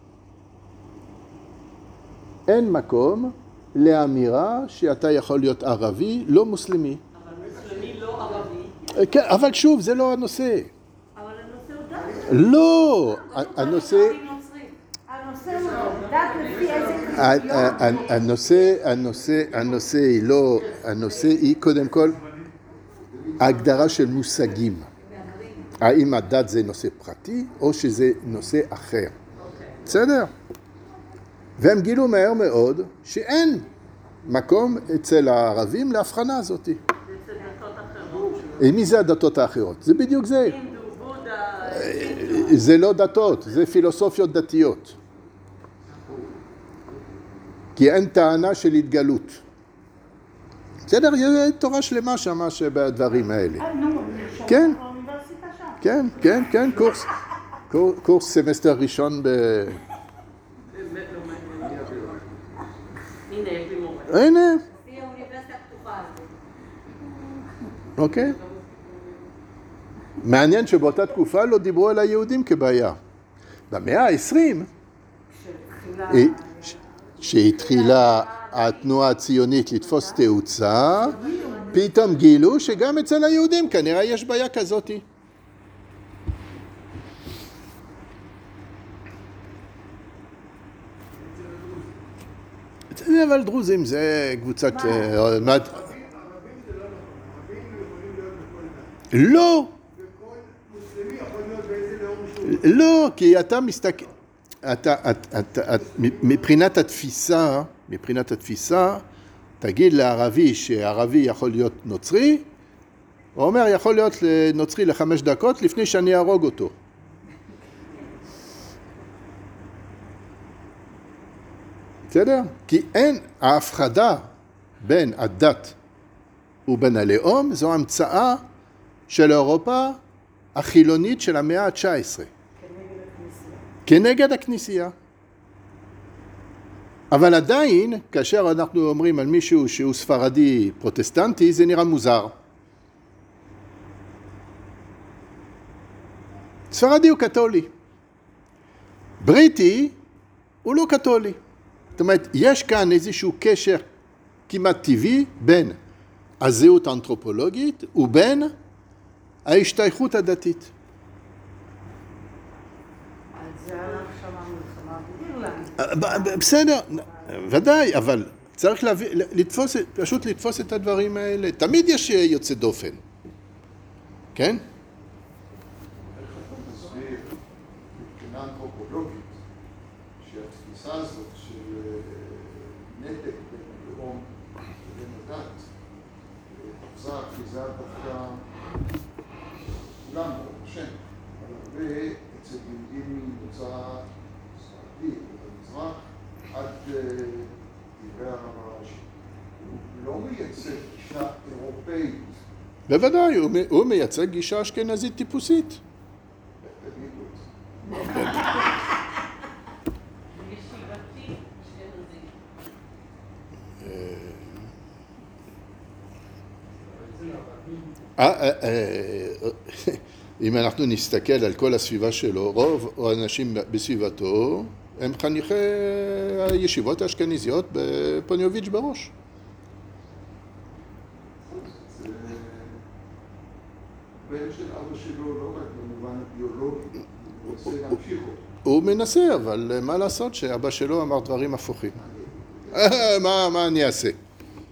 אין מקום לאמירה שאתה יכול להיות ערבי, לא מוסלמי. אבל מוסלמי לא ערבי. כן, אבל שוב, זה לא הנושא. אבל הנושא הוא דת. לא, הנושא, הנושא הוא דת לפי איזה ה- קריטריון. ה- ה- הנושא, הנושא, הנושא היא לא, הנושא היא קודם כל ההגדרה של מושגים. האם הדת זה נושא פרטי או שזה נושא אחר. בסדר? והם גילו מהר מאוד שאין מקום אצל הערבים להבחנה הזאת. אצל דתות אחרות. מי זה הדתות האחרות? זה בדיוק זה. הינדו, בודה, זה לא דתות, זה פילוסופיות דתיות. כי אין טענה של התגלות. בסדר? יש תורה שלמה שמה שבדברים האלה. אה, נו, נרשום כן. באוניברסיטה שם. כן, כן, כן, קורס, קור- קורס סמסטר ראשון ב... באמת לא מעניין. הנה, יש לי מורה. הנה, לפי האוניברסיטה הפתוחה הזאת. אוקיי. מעניין שבאותה תקופה לא דיברו על היהודים כבעיה. במאה העשרים, כשתחילה- ש- שהתחילה התנועה הציונית לתפוס תאוצה, פתאום גילו שגם אצל היהודים כנראה יש בעיה כזאת. אבל דרוזים זה קבוצת... מה? אה, מה- ערבים זה לא נכון, ערבים יכולים להיות בכל דת. לא, וכל מוסלמי יכול להיות באיזה לאום שהוא. לא, כי אתה מסתכל... אתה, אתה, אתה, אתה, מבחינת התפיסה, מבחינת התפיסה, תגיד לערבי שערבי יכול להיות נוצרי, הוא אומר, יכול להיות נוצרי לחמש דקות לפני שאני ארוג אותו. בסדר? כי אין ההפחדה בין הדת ובין הלאום, זו המצאה של אירופה החילונית של המאה ה-תשע עשרה. כנגד הכנסייה. אבל עדיין, כאשר אנחנו אומרים על מישהו שהוא ספרדי פרוטסטנטי, זה נראה מוזר. ספרדי הוא קתולי. בריטי הוא לא קתולי. זאת אומרת, יש כאן איזשהו קשר כמעט טבעי בין הזהות האנתרופולוגית ובין ההשתייכות הדתית. אז זה הלך שם המלחמה באירלנד. בסדר, ודאי, אבל צריך להביא, לתפוס, פשוט לתפוס את הדברים האלה. תמיד יש יוצא דופן, כן? מסביר מבחינה אנתרופולוגית שהתפיסה הזאת של נתק בין הלאום לבין הדת תפסה אחיזה דווקא כולם, ברוך השם, אבל הרבה אצל יהודים ממוצא ספרדי ובמזרח עד דברי הרב הראשי. הוא לא מייצג גישה אירופאית. בוודאי, הוא, הוא מייצג גישה אשכנזית טיפוסית. תגידו את זה. ישיבתי, אשכנזי. אה, אה, אה, אם אנחנו נסתכל על כל הסביבה שלו, רוב האנשים בסביבתו הם חניכי הישיבות האשכנזיות בפוניוביץ' בראש. זה בן של אבא שלו לא רק במובן הביולוגי, הוא רוצה להמשיך אותו. הוא מנסה, אבל מה לעשות שאבא שלו אמר דברים הפוכים. מה, מה אני אעשה? אצל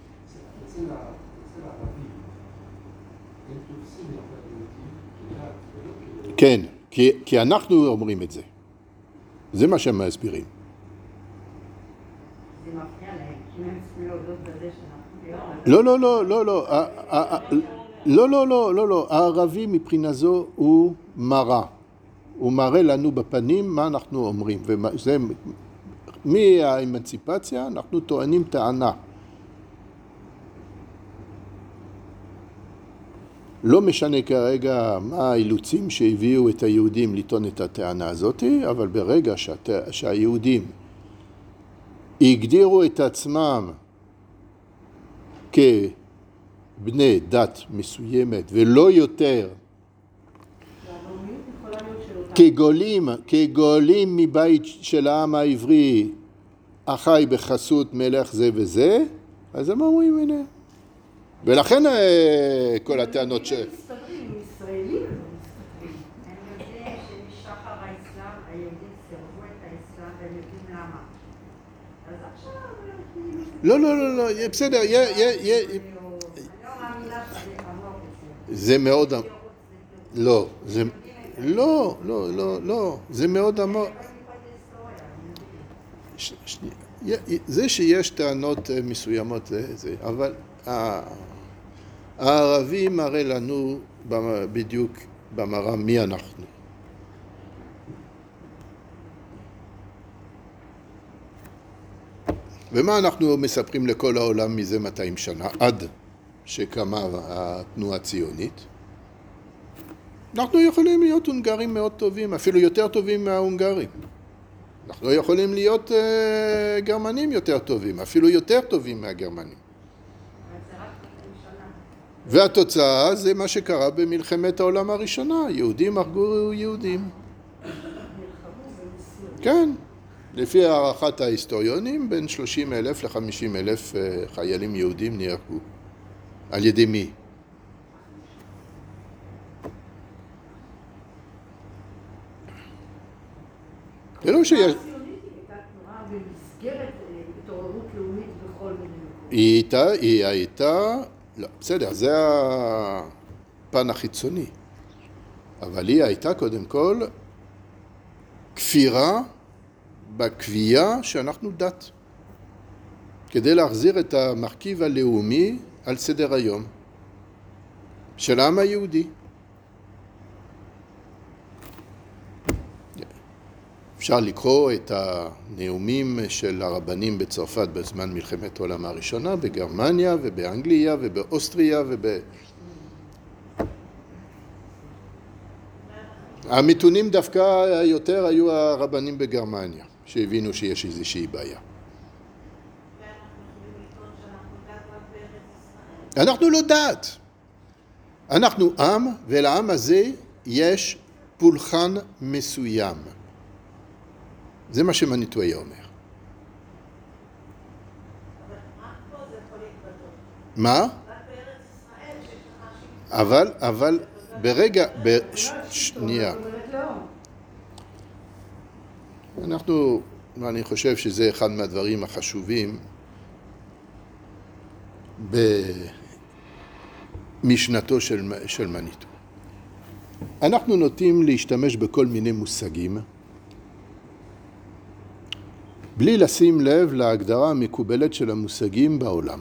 הערבים, הם תופסים את היהודים כדת ולא כדת. כן, כי, כי אנחנו אומרים את זה. זה מה שהם מסבירים. זה מפריע להם, כי הם צריכים להודות בזה שאנחנו ביום. לא, לא, לא, לא, לא, ה- ה- ה- לא, לא, לא, לא, לא, הערבי מבחינה זו הוא מראה. הוא מראה לנו בפנים מה אנחנו אומרים, וזה, מהאמנציפציה אנחנו טוענים טענה. לא משנה כרגע מה האילוצים שהביאו את היהודים לטעון את הטענה הזאת, אבל ברגע שהת... שהיהודים הגדירו את עצמם כבני דת מסוימת ולא יותר והלאומיות יכולה להיות של אותם. כגולים, כגולים מבית של העם העברי החי בחסות מלך זה וזה, אז הם אומרים הנה. ולכן אה, כל הטענות ש... הם מסתדרים, עם ישראלים הם מסתדרים. הם יודעים שמשחר האסלאם היהודים סירבו את האסלאם והם יודעים למה. אז עכשיו... לא, לא, לא, לא, יהיה בסדר, יהיה, יהיה, יהיה... אני לא מאמינה שזה עמוק אצלם. זה מאוד... לא, זה... לא, לא, לא, לא, זה מאוד עמוק. ש- שנייה. י- זה שיש טענות אה, מסוימות זה, זה, אבל ה- הערבי מראה לנו במ- בדיוק במראה מי אנחנו. ומה אנחנו מספרים לכל העולם מזה מאתיים שנה, עד שקמה התנועה הציונית? אנחנו יכולים להיות הונגרים מאוד טובים, אפילו יותר טובים מההונגרים. אנחנו יכולים להיות uh, גרמנים יותר טובים, אפילו יותר טובים מהגרמנים. אבל זה רק ראשונה. והתוצאה זה מה שקרה במלחמת העולם הראשונה, יהודים הרגו יהודים. כן, לפי הערכת ההיסטוריונים, בין שלושים אלף ל-חמישים אלף uh, חיילים יהודים נהרגו. על ידי מי? זה לא שיש... התנועה הציונית הייתה תנועה במסגרת אה, התעוררות לאומית היא הייתה, היא הייתה, לא, בסדר, זה הפן החיצוני. אבל היא הייתה קודם כל כפירה בקביעה שאנחנו דת. כדי להחזיר את המרכיב הלאומי על סדר היום של העם היהודי. אפשר לקרוא את הנאומים של הרבנים בצרפת בזמן מלחמת העולם הראשונה, בגרמניה ובאנגליה ובאוסטריה וב... המתונים דווקא יותר היו הרבנים בגרמניה, שהבינו שיש איזושהי בעיה. אנחנו לא דת. אנחנו עם, ולעם הזה יש פולחן מסוים. זה מה שמניטו היה אומר. מה? אבל, אבל, ברגע, בשנייה. אנחנו, אני חושב שזה אחד מהדברים החשובים במשנתו של, של מניטו. אנחנו נוטים להשתמש בכל מיני מושגים, בלי לשים לב להגדרה המקובלת של המושגים בעולם.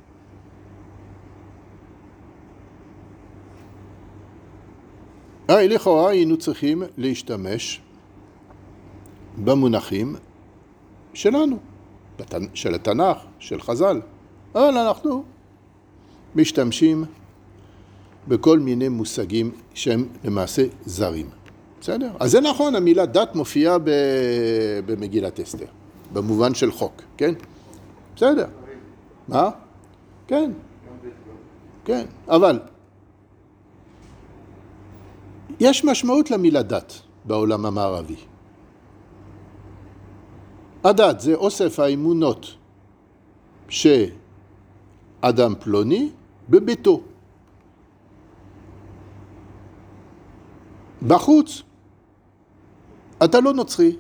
אה, לכאורה היינו צריכים להשתמש במונחים שלנו, של התנ"ך, של חז"ל. אבל אנחנו משתמשים בכל מיני מושגים שהם למעשה זרים. בסדר? אז זה נכון, המילה דת מופיעה במגילת אסתר, במובן של חוק, כן? בסדר. מה? כן. כן, אבל יש משמעות למילה דת בעולם המערבי. הדת זה אוסף האמונות שאדם פלוני בביתו. בחוץ, אתה לא נוצרי,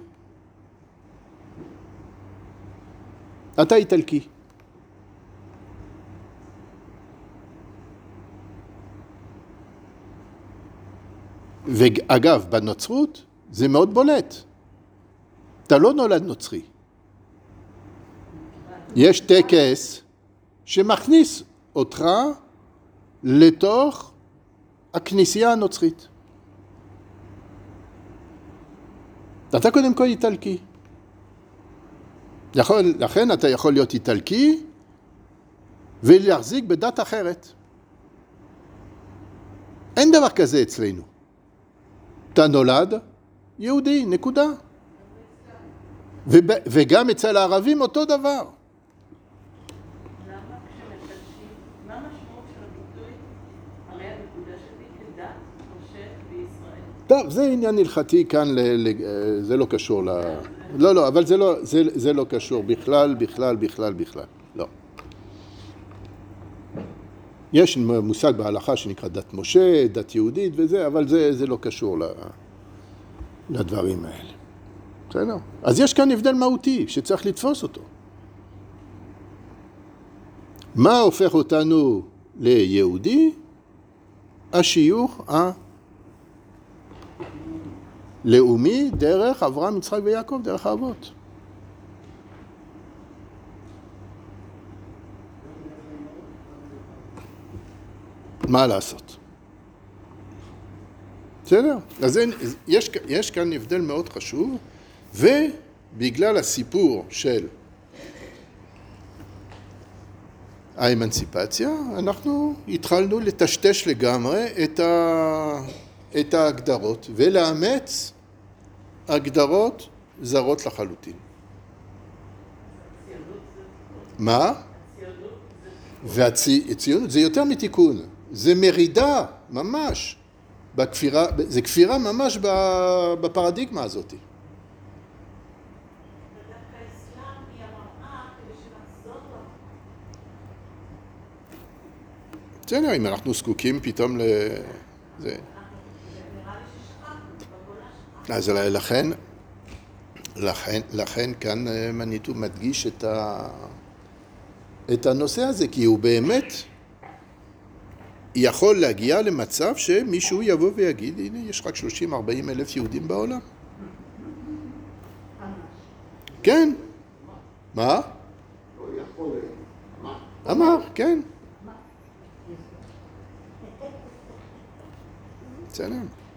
אתה איטלקי. ואגב, בנוצרות זה מאוד בולט. אתה לא נולד נוצרי. יש טקס שמכניס אותך לתוך הכנסייה הנוצרית. אתה קודם כל איטלקי. יכול, לכן אתה יכול להיות איטלקי ולהחזיק בדת אחרת. אין דבר כזה אצלנו. אתה נולד יהודי, נקודה. וב, וגם אצל הערבים אותו דבר. למה כשמקדשים, מה המשמעות של הביטוי הרי המקודשת היא כדת משה בישראל? טוב, זה עניין הלכתי כאן, ל, ל, זה לא קשור ל... לא, לא, אבל זה לא, זה, זה לא קשור בכלל, בכלל, בכלל, בכלל. לא. יש מושג בהלכה שנקרא דת משה, דת יהודית וזה, אבל זה, זה לא קשור לדברים האלה. בסדר? אז יש כאן הבדל מהותי שצריך לתפוס אותו. מה הופך אותנו ליהודי? השיוך הלאומי דרך אברהם, יצחק ויעקב, דרך האבות. מה לעשות? בסדר? אז אין, יש, יש כאן הבדל מאוד חשוב, ובגלל הסיפור של האמנציפציה, אנחנו התחלנו לטשטש לגמרי את, ה, את ההגדרות, ולאמץ הגדרות זרות לחלוטין. מה? והציונות זה יותר מתיקון. זה מרידה, ממש, בכפירה, זה כפירה ממש בפרדיגמה הזאת. בסדר, אם אנחנו זקוקים פתאום ל... זה. אז לכן, לכן, לכן כאן מניטו מדגיש את ה... את הנושא הזה, כי הוא באמת יכול להגיע למצב שמישהו יבוא ויגיד, הנה, יש רק שלושים ארבעים אלף יהודים בעולם. כן. מה? לא יכול... אמר, כן. בסדר.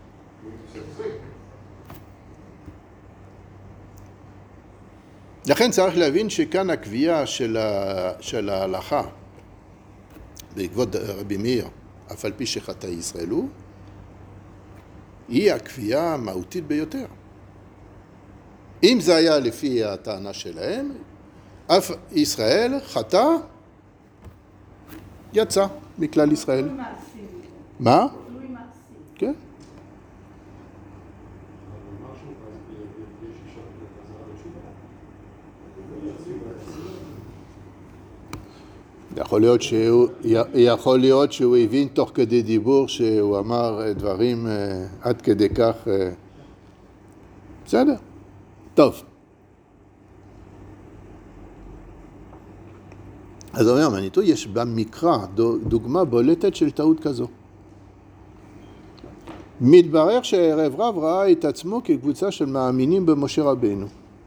לכן צריך להבין שכאן הקביעה של, ה... של ההלכה בעקבות רבי מאיר, אף על פי שחטא ישראל הוא, היא הקביעה המהותית ביותר. אם זה היה לפי הטענה שלהם, אף ישראל חטא, יצא מכלל ישראל. תלוי מעשים. מה? תלוי מעשים. כן. יכול להיות שהוא, יכול להיות שהוא הבין תוך כדי דיבור שהוא אמר דברים עד כדי כך, בסדר, טוב. אז אומר, מניטו, יש במקרא דוגמה בולטת של טעות כזו. מתברר שהערב רב ראה את עצמו כקבוצה של מאמינים במשה רבינו.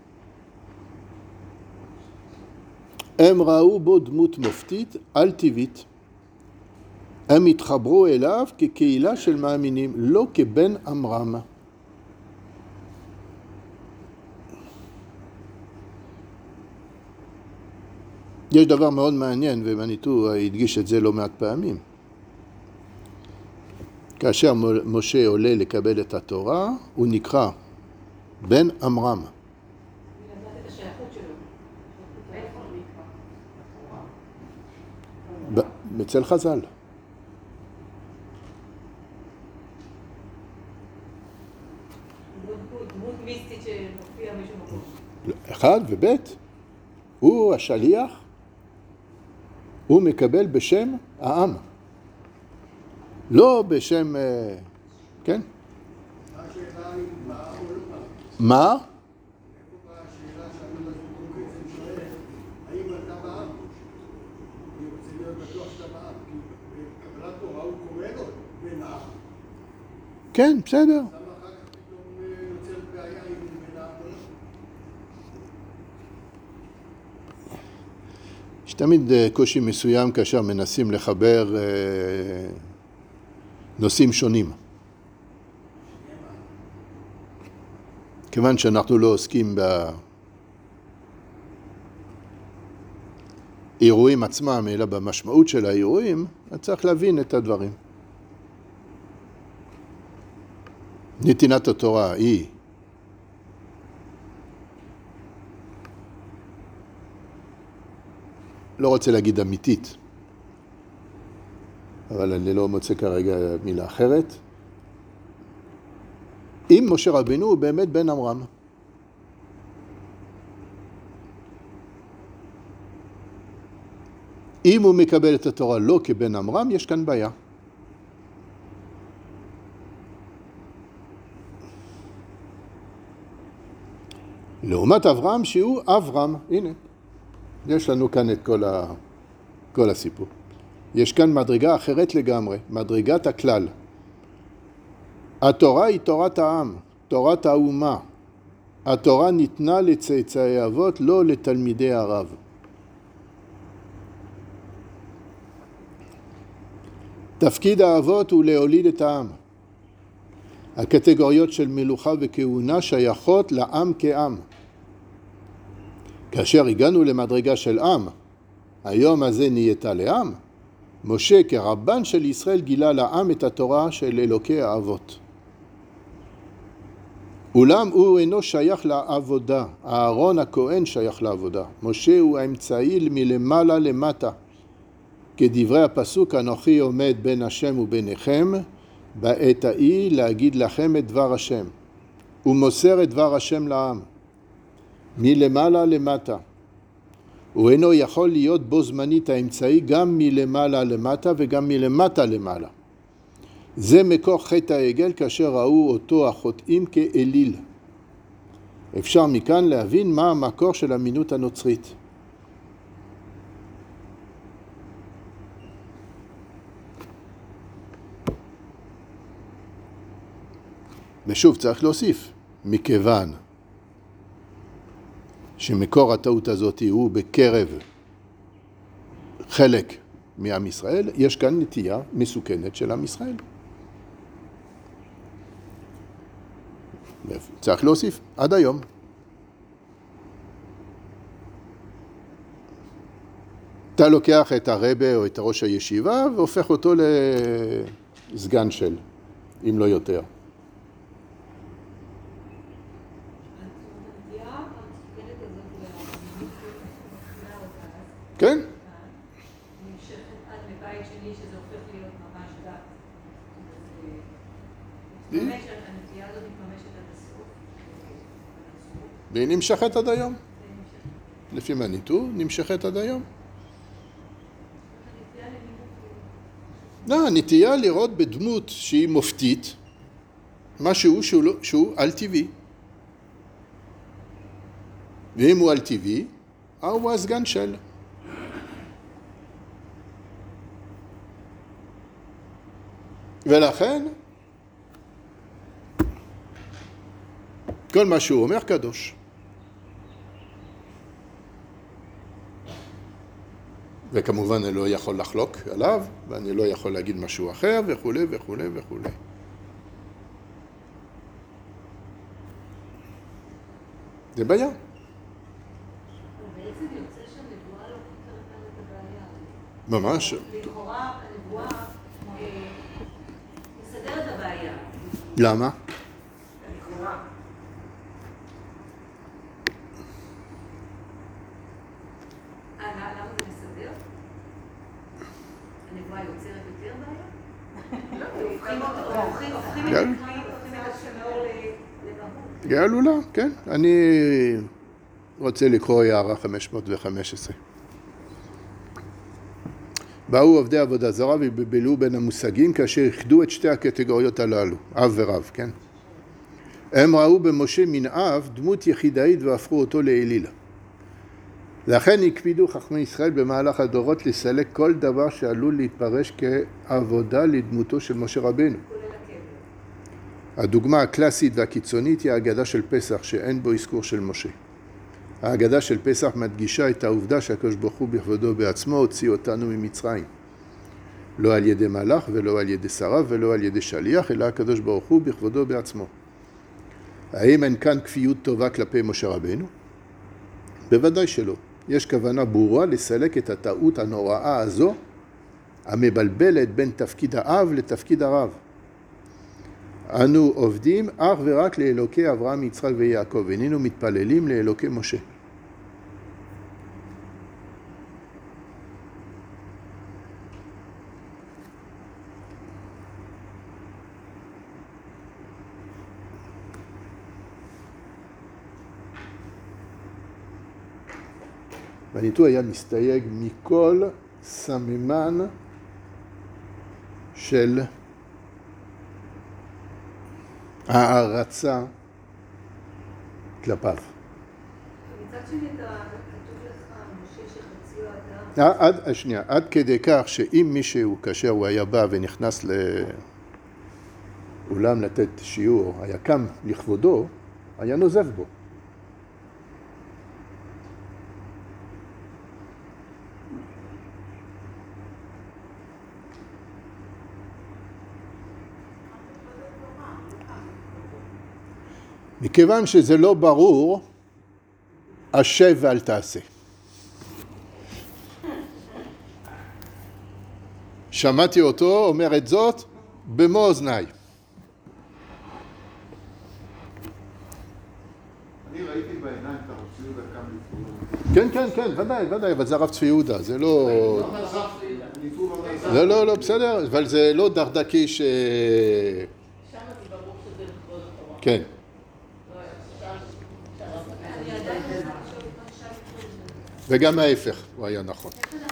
הם ראו בו דמות מופתית, על טבעית. הם התחברו אליו כקהילה של מאמינים, לא כבן עמרם. יש דבר מאוד מעניין, ומניטו הדגיש את זה לא מעט פעמים. כאשר משה עולה לקבל את התורה, הוא נקרא בן עמרם. אצל חז"ל. דמות מיסטית שמופיע מישהו מקום. אחד ובית, הוא השליח, הוא מקבל בשם העם. לא בשם, כן? מה? כן, בסדר. יש תמיד קושי מסוים כאשר מנסים לחבר נושאים שונים. כיוון שאנחנו לא עוסקים באירועים עצמם, אלא במשמעות של האירועים, צריך להבין את הדברים. נתינת התורה היא לא רוצה להגיד אמיתית, אבל אני לא מוצא כרגע מילה אחרת. אם משה רבינו הוא באמת בן עמרם. אם הוא מקבל את התורה לא כבן עמרם, יש כאן בעיה. לעומת אברהם שהוא אברהם, הנה, יש לנו כאן את כל, ה... כל הסיפור. יש כאן מדרגה אחרת לגמרי, מדרגת הכלל. התורה היא תורת העם, תורת האומה. התורה ניתנה לצאצאי אבות, לא לתלמידי הרב. תפקיד האבות הוא להוליד את העם. הקטגוריות של מלוכה וכהונה שייכות לעם כעם. כאשר הגענו למדרגה של עם, היום הזה נהייתה לעם, משה כרבן של ישראל גילה לעם את התורה של אלוקי האבות. אולם הוא אינו שייך לעבודה, אהרון הכהן שייך לעבודה. משה הוא האמצעי מלמעלה למטה. כדברי הפסוק, אנוכי עומד בין השם וביניכם, בעת ההיא להגיד לכם את דבר השם. הוא מוסר את דבר השם לעם. מלמעלה למטה. הוא אינו יכול להיות בו זמנית האמצעי גם מלמעלה למטה וגם מלמטה למעלה. זה מקור חטא העגל כאשר ראו אותו החוטאים כאליל. אפשר מכאן להבין מה המקור של המינות הנוצרית. ושוב צריך להוסיף, מכיוון שמקור הטעות הזאת הוא בקרב חלק מעם ישראל, יש כאן נטייה מסוכנת של עם ישראל. צריך להוסיף, עד היום. אתה לוקח את הרבה או את ראש הישיבה והופך אותו לסגן של, אם לא יותר. כן? והיא נמשכת עד היום. לפי מניטו, נמשכת עד היום. לא, הנטייה לראות בדמות שהיא מופתית, משהו שהוא, לא, שהוא על טבעי. ואם הוא על טבעי, הוא הסגן של. ולכן, כל מה שהוא אומר קדוש. וכמובן אני לא יכול לחלוק עליו, ואני לא יכול להגיד משהו אחר, וכו' וכו' וכו'. זה בעיה. בעצם יוצא שהנבואה לא פותרת לנו את הבעיה. ממש. לכאורה הנבואה מסדרת את הבעיה. למה? לכאורה. למה זה מסדר? הנבואה יוצרת יותר בעיה? לא, הופכים את הכלי, הופכים את השמור לבמות. גאלולה, כן. אני רוצה לקרוא הערה חמש מאות וחמש עשרה. באו עובדי עבודה זרה ובלבלו בין המושגים כאשר יחדו את שתי הקטגוריות הללו, אב ורב, כן? הם ראו במשה מן אב דמות יחידאית והפכו אותו לאלילה. לכן הקפידו חכמי ישראל במהלך הדורות לסלק כל דבר שעלול להתפרש כעבודה לדמותו של משה רבנו. הדוגמה הקלאסית והקיצונית היא ההגדה של פסח שאין בו אזכור של משה. ההגדה של פסח מדגישה את העובדה שהקדוש ברוך הוא בכבודו בעצמו הוציא אותנו ממצרים. לא על ידי מלאך ולא על ידי שרה ולא על ידי שליח, אלא הקדוש ברוך הוא בכבודו בעצמו. האם אין כאן כפיות טובה כלפי משה רבנו? בוודאי שלא. יש כוונה ברורה לסלק את הטעות הנוראה הזו, המבלבלת בין תפקיד האב לתפקיד הרב. אנו עובדים אך ורק לאלוקי אברהם, יצחק ויעקב, ואיננו מתפללים לאלוקי משה. מניטו היה מסתייג מכל סממן של הערצה כלפיו. מצד שני אתה כתוב לך, משה שחציו אדם. עד, שנייה, עד כדי כך שאם מישהו, כאשר הוא היה בא ונכנס לאולם לתת שיעור, היה קם לכבודו, היה נוזף בו. מכיוון שזה לא ברור, השב ואל תעשה. שמעתי אותו אומר את זאת במו אוזניי. אני ראיתי בעיניים את הרב צבי יהודה קם לפעול. כן, כן, כן, ודאי, ודאי, אבל זה הרב צבי יהודה, זה לא... לא, לא, לא, בסדר, אבל זה לא דרדקי ש... שם זה ברור שזה לכבוד התורה. כן. וגם ההפך, הוא היה נכון.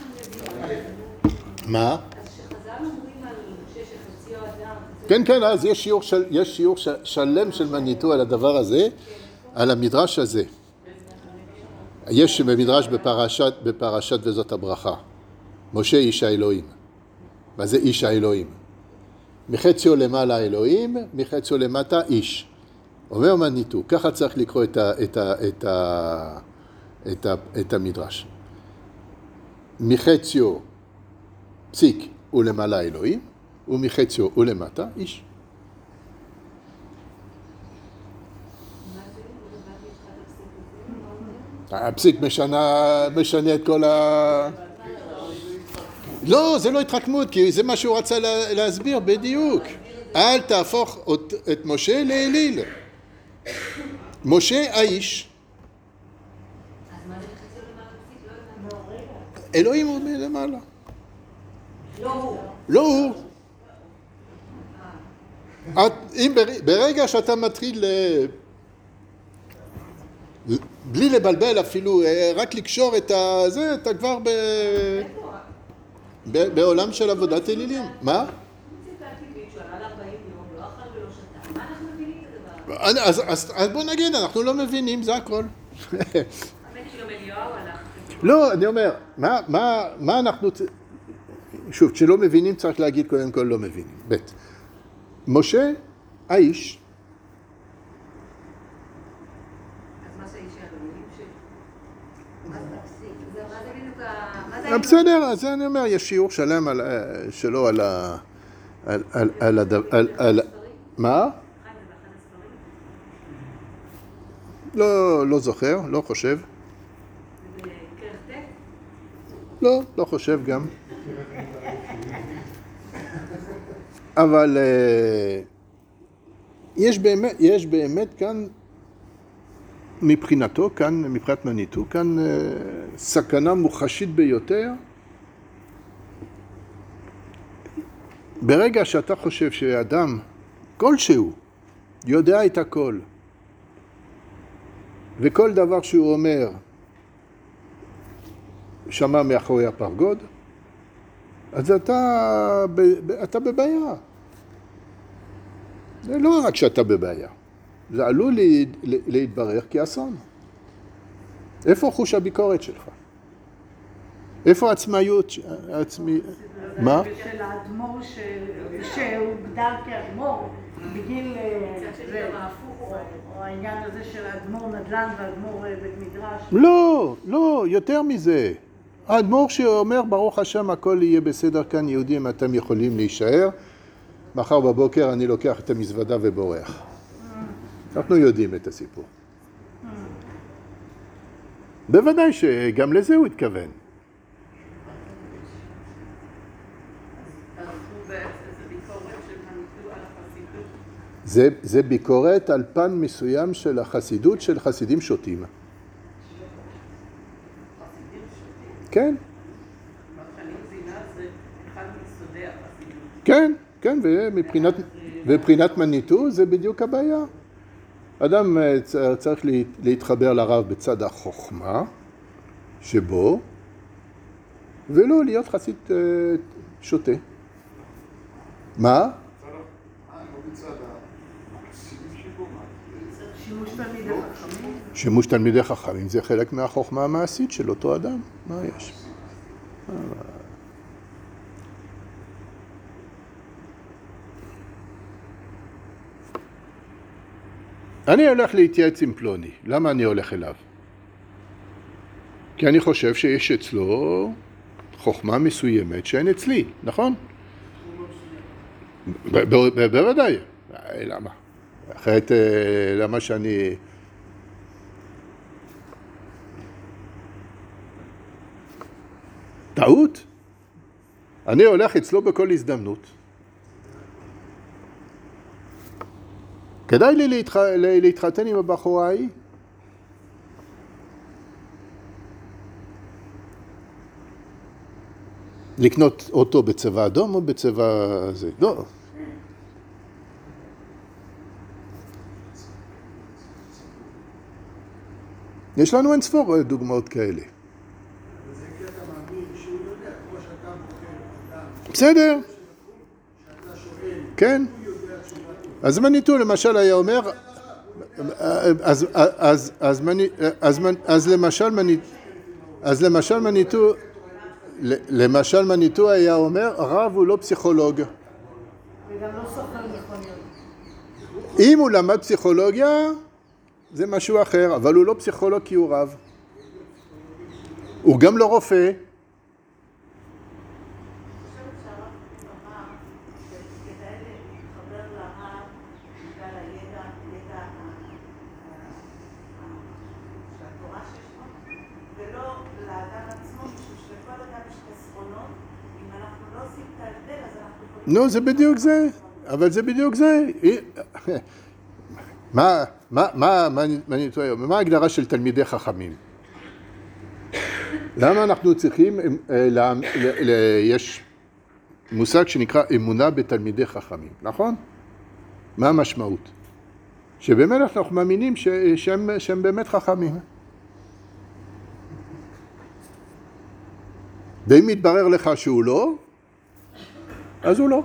מה? אז שחז"ל אומרים על משה שחציו אדם. כן, כן, אז יש שיעור, של, יש שיעור שלם של מניטו על הדבר הזה, על המדרש הזה. יש במדרש בפרשת, בפרשת וזאת הברכה. משה איש האלוהים. מה זה איש האלוהים? מחציו למעלה אלוהים, מחציו למטה איש. אומר מניטו, ככה צריך לקרוא את, ה, את, ה, את, ה, את, ה, את המדרש. מחציו פסיק ולמעלה אלוהים, ומחציו ולמטה איש. הפסיק משנה, משנה את כל ה... לא, זה לא התחכמות, כי זה מה שהוא רצה להסביר בדיוק. אל תהפוך את משה לאליל. משה האיש. אז מה זה חצי למעלה פסיק? אלוהים הוא מלמעלה. לא הוא. לא הוא. את, אם ברגע שאתה מתחיל בלי לבלבל אפילו, רק לקשור את זה, אתה כבר ב... בעולם של עבודת אלילים. מה? אז בוא נגיד, אנחנו לא מבינים, זה הכל. לא, אני אומר, מה אנחנו... שוב, כשלא מבינים צריך להגיד קודם כל לא מבינים. ב' משה, האיש, בסדר, אז אני אומר, יש שיעור שלם שלו על ה... על ה... מה? לא, לא זוכר, לא חושב. לא, לא חושב גם. אבל יש באמת, יש באמת כאן, מבחינתו, כאן, מבחינת מניטו, כאן סכנה מוחשית ביותר. ברגע שאתה חושב שאדם, כלשהו, יודע את הכל, וכל דבר שהוא אומר, שמע מאחורי הפרגוד, אז אתה, אתה בבעיה. זה לא רק שאתה בבעיה, זה עלול להתברך כאסון. איפה חוש הביקורת שלך? איפה העצמאיות? עצמי... מה? של האדמו"ר שהוגדר כאדמו"ר בגיל... או העניין הזה של האדמו"ר נדל"ן והאדמו"ר בית מדרש. לא, לא, יותר מזה. האדמו"ר שאומר ברוך השם הכל יהיה בסדר כאן יהודים, אתם יכולים להישאר. מחר בבוקר אני לוקח את המזוודה ובורח. אנחנו יודעים את הסיפור. בוודאי שגם לזה הוא התכוון. זה, זה ביקורת על פן מסוים של החסידות של חסידים שוטים. כן. כן, כן, ומבחינת, ומבחינת מניטו זה בדיוק הבעיה. אדם צריך להתחבר לרב בצד החוכמה שבו, ולא להיות חסיד שוטה. מה? שימוש תלמידי חכמים? שימוש תלמידי חכמים זה חלק מהחוכמה המעשית של אותו אדם. מה יש? אני הולך להתייעץ עם פלוני. למה אני הולך אליו? כי אני חושב שיש אצלו חוכמה מסוימת שאין אצלי, נכון? בוודאי. למה? אחרת, למה שאני... טעות? אני הולך אצלו בכל הזדמנות. כדאי לי להתח... להתחתן עם הבחורה ההיא. לקנות אותו בצבע אדום או בצבע זה? לא. יש לנו אין ספור דוגמאות כאלה. וזה קטע מאמין שהוא יודע, כמו שאתה בוחר אדם. בסדר. שאתה שואל. כן. הוא יודע תשובה טובה. אז מניטו למשל היה אומר, אז, אז, אז, מני, אז, אז למשל מניטו, אז למשל מניטו, למשל מניטו היה אומר, הרב הוא לא פסיכולוג. וגם לא סוחר מכוניות. אם הוא למד פסיכולוגיה, זה משהו אחר, אבל הוא לא פסיכולוג כי הוא רב. הוא גם לא רופא. נו, זה בדיוק זה, אבל זה בדיוק זה. מה, מה, מה, מה, מה אני טועה? מה ההגדרה של תלמידי חכמים? למה אנחנו צריכים, יש מושג שנקרא אמונה בתלמידי חכמים, נכון? מה המשמעות? שבאמת אנחנו מאמינים שהם, שהם באמת חכמים. ואם מתברר לך שהוא לא, אז הוא לא.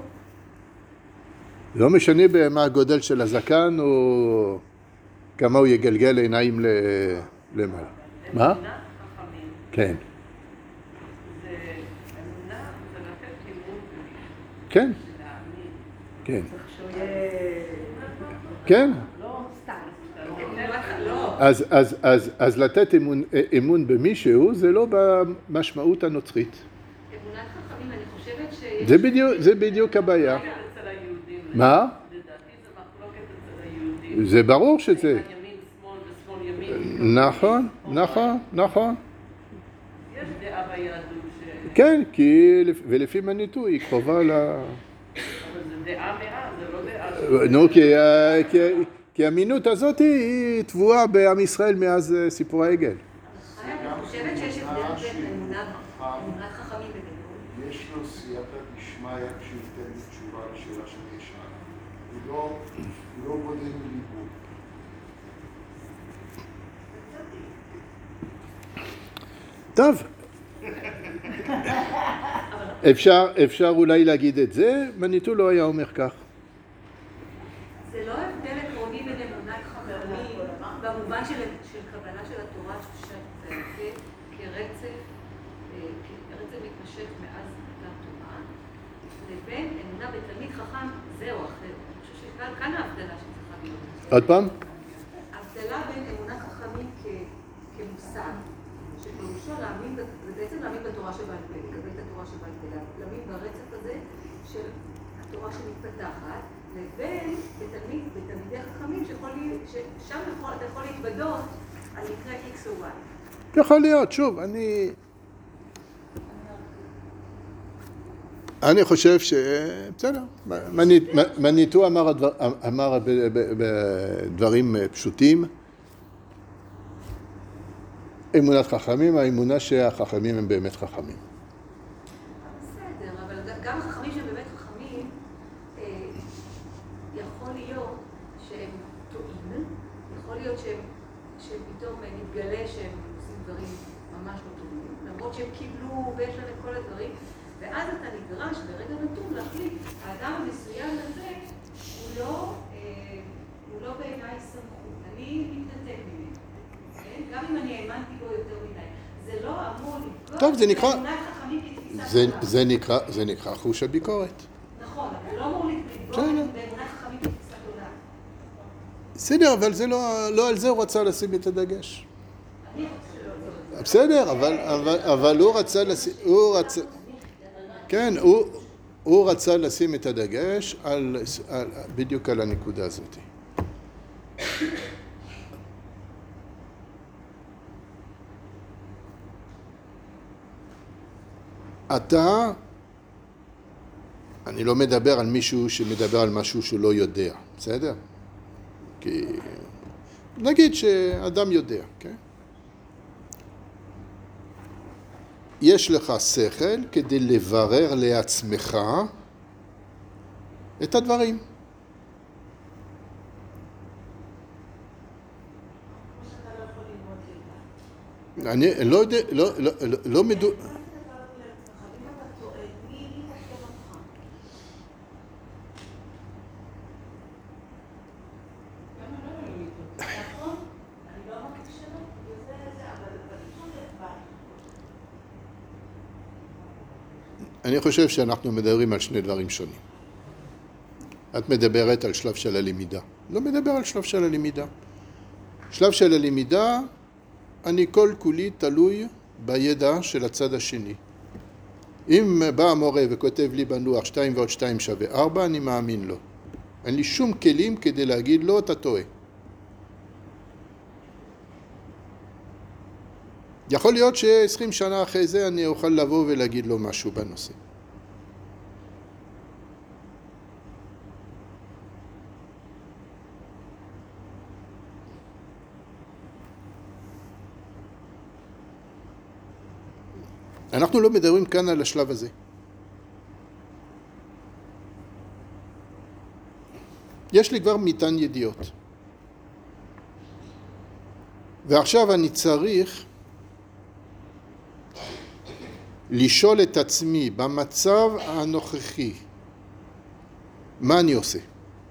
לא משנה מה הגודל של הזקן או כמה הוא יגלגל עיניים למעלה. מה? אמונה חכמים. כן. זה אמונה, זה לתת לימוד. כן. זה להאמין. כן. שהוא יהיה... כן. לא סתם. לא. אז, אז, אז, אז לתת אמון, אמון במישהו זה לא במשמעות הנוצרית. אמונת חכמים, אני חושבת שיש... זה בדיוק, זה בדיוק הבעיה. אצל היהודים. מה? לדעתי זה מחלוקת אצל היהודים. זה ברור שזה. ימין, שמאל ושמאל ימין. נכון, נכון, נכון. יש דעה ביהדות ש... כן, כי, ולפי מניטו היא קרובה ל... אבל זה דעה מאה, זה לא דעה... נו, כי, כי, כי האמינות הזאת היא טבועה בעם ישראל מאז סיפור העגל. אני חושבת שיש הבדל בין אמונת חכמים ובגדול. יש לו סייעתא דשמיא כשהוא ייתן לי תשובה לשאלה שאני אשאל. הוא לא, הוא לא בודק מליבו. טוב. אפשר, אפשר אולי להגיד את זה, מניטו לא היה אומר כך. זה לא הבדל עקרוני בין אמונת חכמים במובן של קבלה של התורה כרצף, כרצף מתמשך מאז מתן תורה, לבין אמונה בתלמיד חכם זה או אחר. אני חושב שכאן ההבדלה שצריכה להיות. עוד פעם? ההבדלה בין אמונת חכמים כמושג, שפירושו להאמין, ובעצם להאמין בתורה שבעל פה, לקבל את התורה שבעל פה, להאמין ברצף הזה של התורה שמתפתחת, לבין בתלמיד, בתלמידי חכמים, ששם אתה יכול להתוודות על מקרה X או Y. יכול להיות, שוב, אני... אני חושב ש... בסדר, מניטו אמר, אמר בדברים פשוטים, אמונת חכמים, האמונה שהחכמים הם באמת חכמים. בסדר, אבל גם חכמים שהם באמת חכמים, יכול להיות שהם טועים, יכול להיות שהם פתאום נתגלה שהם עושים דברים ממש לא טובים, למרות שהם קיבלו ויש להם את כל הדברים, ואז אתה נדרש ברגע נתון להחליט, האדם המסוים הזה הוא לא, הוא לא בעיניי סמכות, אני מתנתק ממנו. גם אם אני האמנתי בו יותר מדי, זה לא אמור לפגוע. טוב, זה נקרא... באמונת חכמים כתפיסת זה, עולם. זה נקרא, זה נקרא חוש הביקורת. נכון, אבל זה לא אמור לפגוע באמונת חכמים כתפיסת עולם. בסדר, אבל זה לא, לא על זה הוא רצה לשים את הדגש. אני רוצה שלא. בסדר, אבל, אבל, אבל הוא רצה לשים... הוא רצה... כן, הוא, הוא רצה לשים את הדגש על, על, בדיוק על הנקודה הזאת. אתה, אני לא מדבר על מישהו שמדבר על משהו שהוא לא יודע, בסדר? כי נגיד שאדם יודע, כן? יש לך שכל כדי לברר לעצמך את הדברים. אני לא יודע, לא, לא, לא, לא מדו... אני חושב שאנחנו מדברים על שני דברים שונים. את מדברת על שלב של הלמידה. לא מדבר על שלב של הלמידה. שלב של הלמידה, אני כל כולי תלוי בידע של הצד השני. אם בא המורה וכותב לי בלוח שתיים ועוד שתיים שווה ארבע, אני מאמין לו. אין לי שום כלים כדי להגיד לו, אתה טועה. יכול להיות ש-עשרים שנה אחרי זה אני אוכל לבוא ולהגיד לו משהו בנושא. אנחנו לא מדברים כאן על השלב הזה. יש לי כבר מטען ידיעות. ועכשיו אני צריך לשאול את עצמי במצב הנוכחי, מה אני עושה?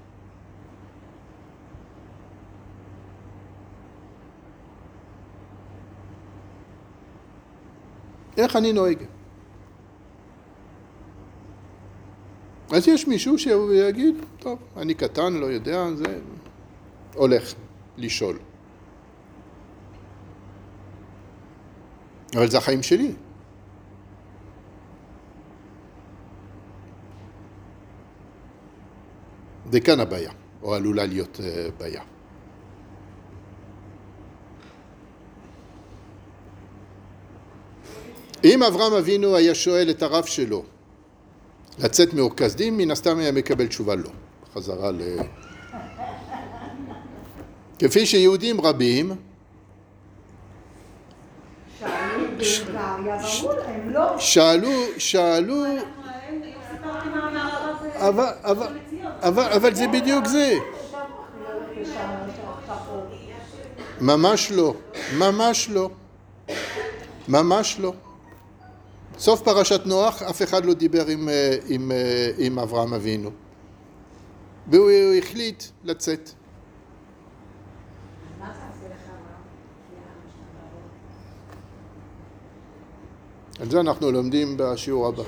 איך אני נוהג? אז יש מישהו שהוא יגיד, טוב, אני קטן, לא יודע, זה הולך לשאול. אבל זה החיים שלי. וכאן הבעיה, או עלולה להיות בעיה. אם אברהם אבינו היה שואל את הרב שלו לצאת מאור כשדים, מן הסתם היה מקבל תשובה לא. חזרה ל... כפי שיהודים רבים שאלו, שאלו, אבל, אבל, אבל, אבל זה בדיוק זה. ממש לא, ממש לא, ממש לא. סוף פרשת נוח, אף אחד לא דיבר עם, עם, עם אברהם אבינו. והוא החליט לצאת. על זה אנחנו לומדים בשיעור הבא.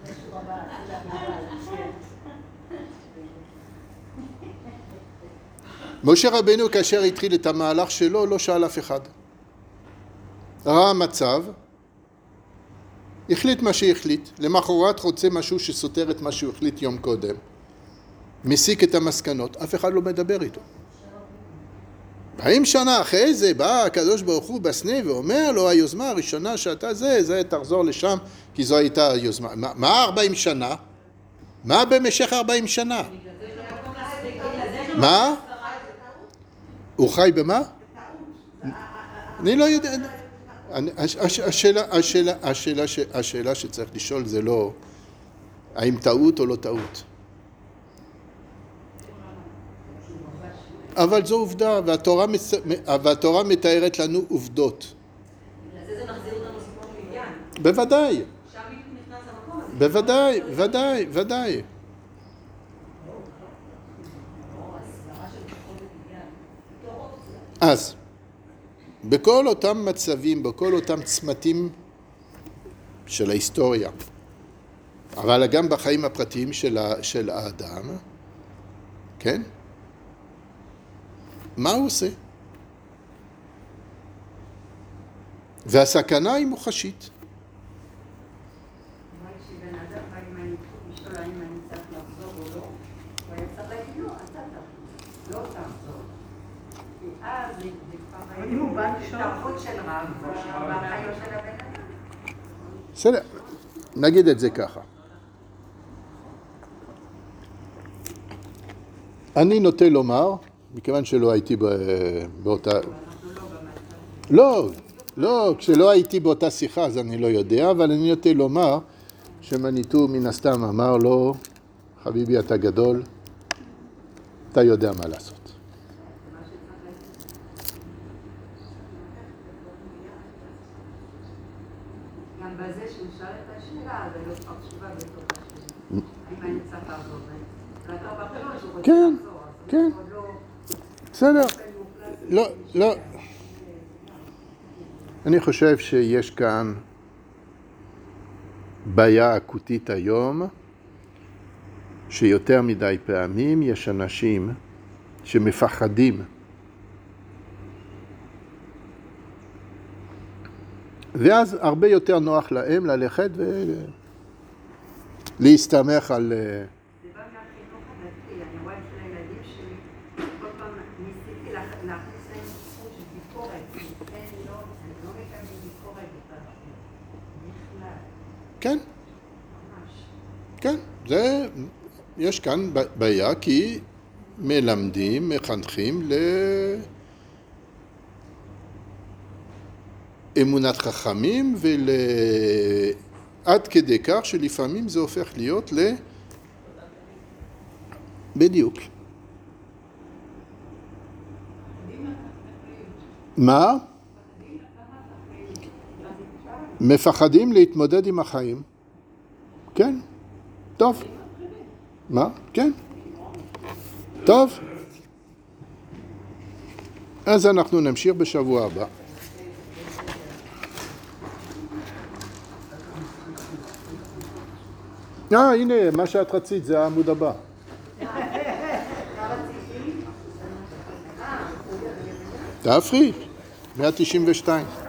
משה רבנו כאשר התחיל את המהלך שלו לא שאל אף אחד. ראה המצב, החליט מה שהחליט, למחרת רוצה משהו שסותר את מה שהוא החליט יום קודם, מסיק את המסקנות, אף אחד לא מדבר איתו. האם שנה אחרי זה בא הקדוש ברוך הוא בסנה ואומר לו, היוזמה הראשונה שאתה זה, זה תחזור לשם, כי זו הייתה היוזמה. מה, מה ארבעים שנה? מה במשך ארבעים שנה? מה? הוא חי במה? אני לא יודע. השאלה, השאלה, השאלה, השאלה שצריך לשאול זה לא האם טעות או לא טעות. אבל זו עובדה, והתורה, והתורה מתארת לנו עובדות. לזה זה מחזיר אותנו סיפור לעניין. בוודאי. שם מישהו נכנס למקום הזה. בוודאי, ודאי, ודאי. אז, בכל אותם מצבים, בכל אותם צמתים של ההיסטוריה, אבל גם בחיים הפרטיים של, של האדם, כן? מה הוא עושה? והסכנה היא מוחשית. כשבן אדם בא עם הניתוח, לשאול האם אני צריך לחזור או לא, הוא היה צריך להגיד לא, אתה תחזור, לא תחזור. ואז זה כבר היה התערבות של רב, והחיות של הבן אדם. בסדר, נגיד את זה ככה. אני נוטה לומר, מכיוון שלא הייתי באותה... לא, לא, כשלא הייתי באותה שיחה אז אני לא יודע, אבל אני נוטה לומר שמניטו מן הסתם אמר לו, חביבי אתה גדול, אתה יודע מה לעשות. גם בזה שהוא שאל את השאלה, זה לא כבר תשובה בתוך השאלה. האם אני צריך לעזור? ואתה בפלון שהוא רוצה כן, לעזור. כן. בסדר. לא, לא. אני חושב שיש כאן בעיה אקוטית היום שיותר מדי פעמים יש אנשים שמפחדים. ואז הרבה יותר נוח להם ללכת ולהסתמך על... זה בא מהחינוך הדתי, אני רואה אצל הילדים שלי, כל פעם ניסיתי להכניס להם סוג של ביקורת, אין לא, לא מקבלים ביקורת בכלל. כן, ממש. כן, זה... יש כאן בעיה כי מלמדים, מחנכים לאמונת חכמים ועד כדי כך שלפעמים זה הופך להיות ל... בדיוק. מה? מפחדים להתמודד עם החיים. כן, טוב. מה? כן. טוב. אז אנחנו נמשיך בשבוע הבא. אה, הנה, מה שאת רצית זה העמוד הבא. תהפכי, מאה תשעים ושתיים.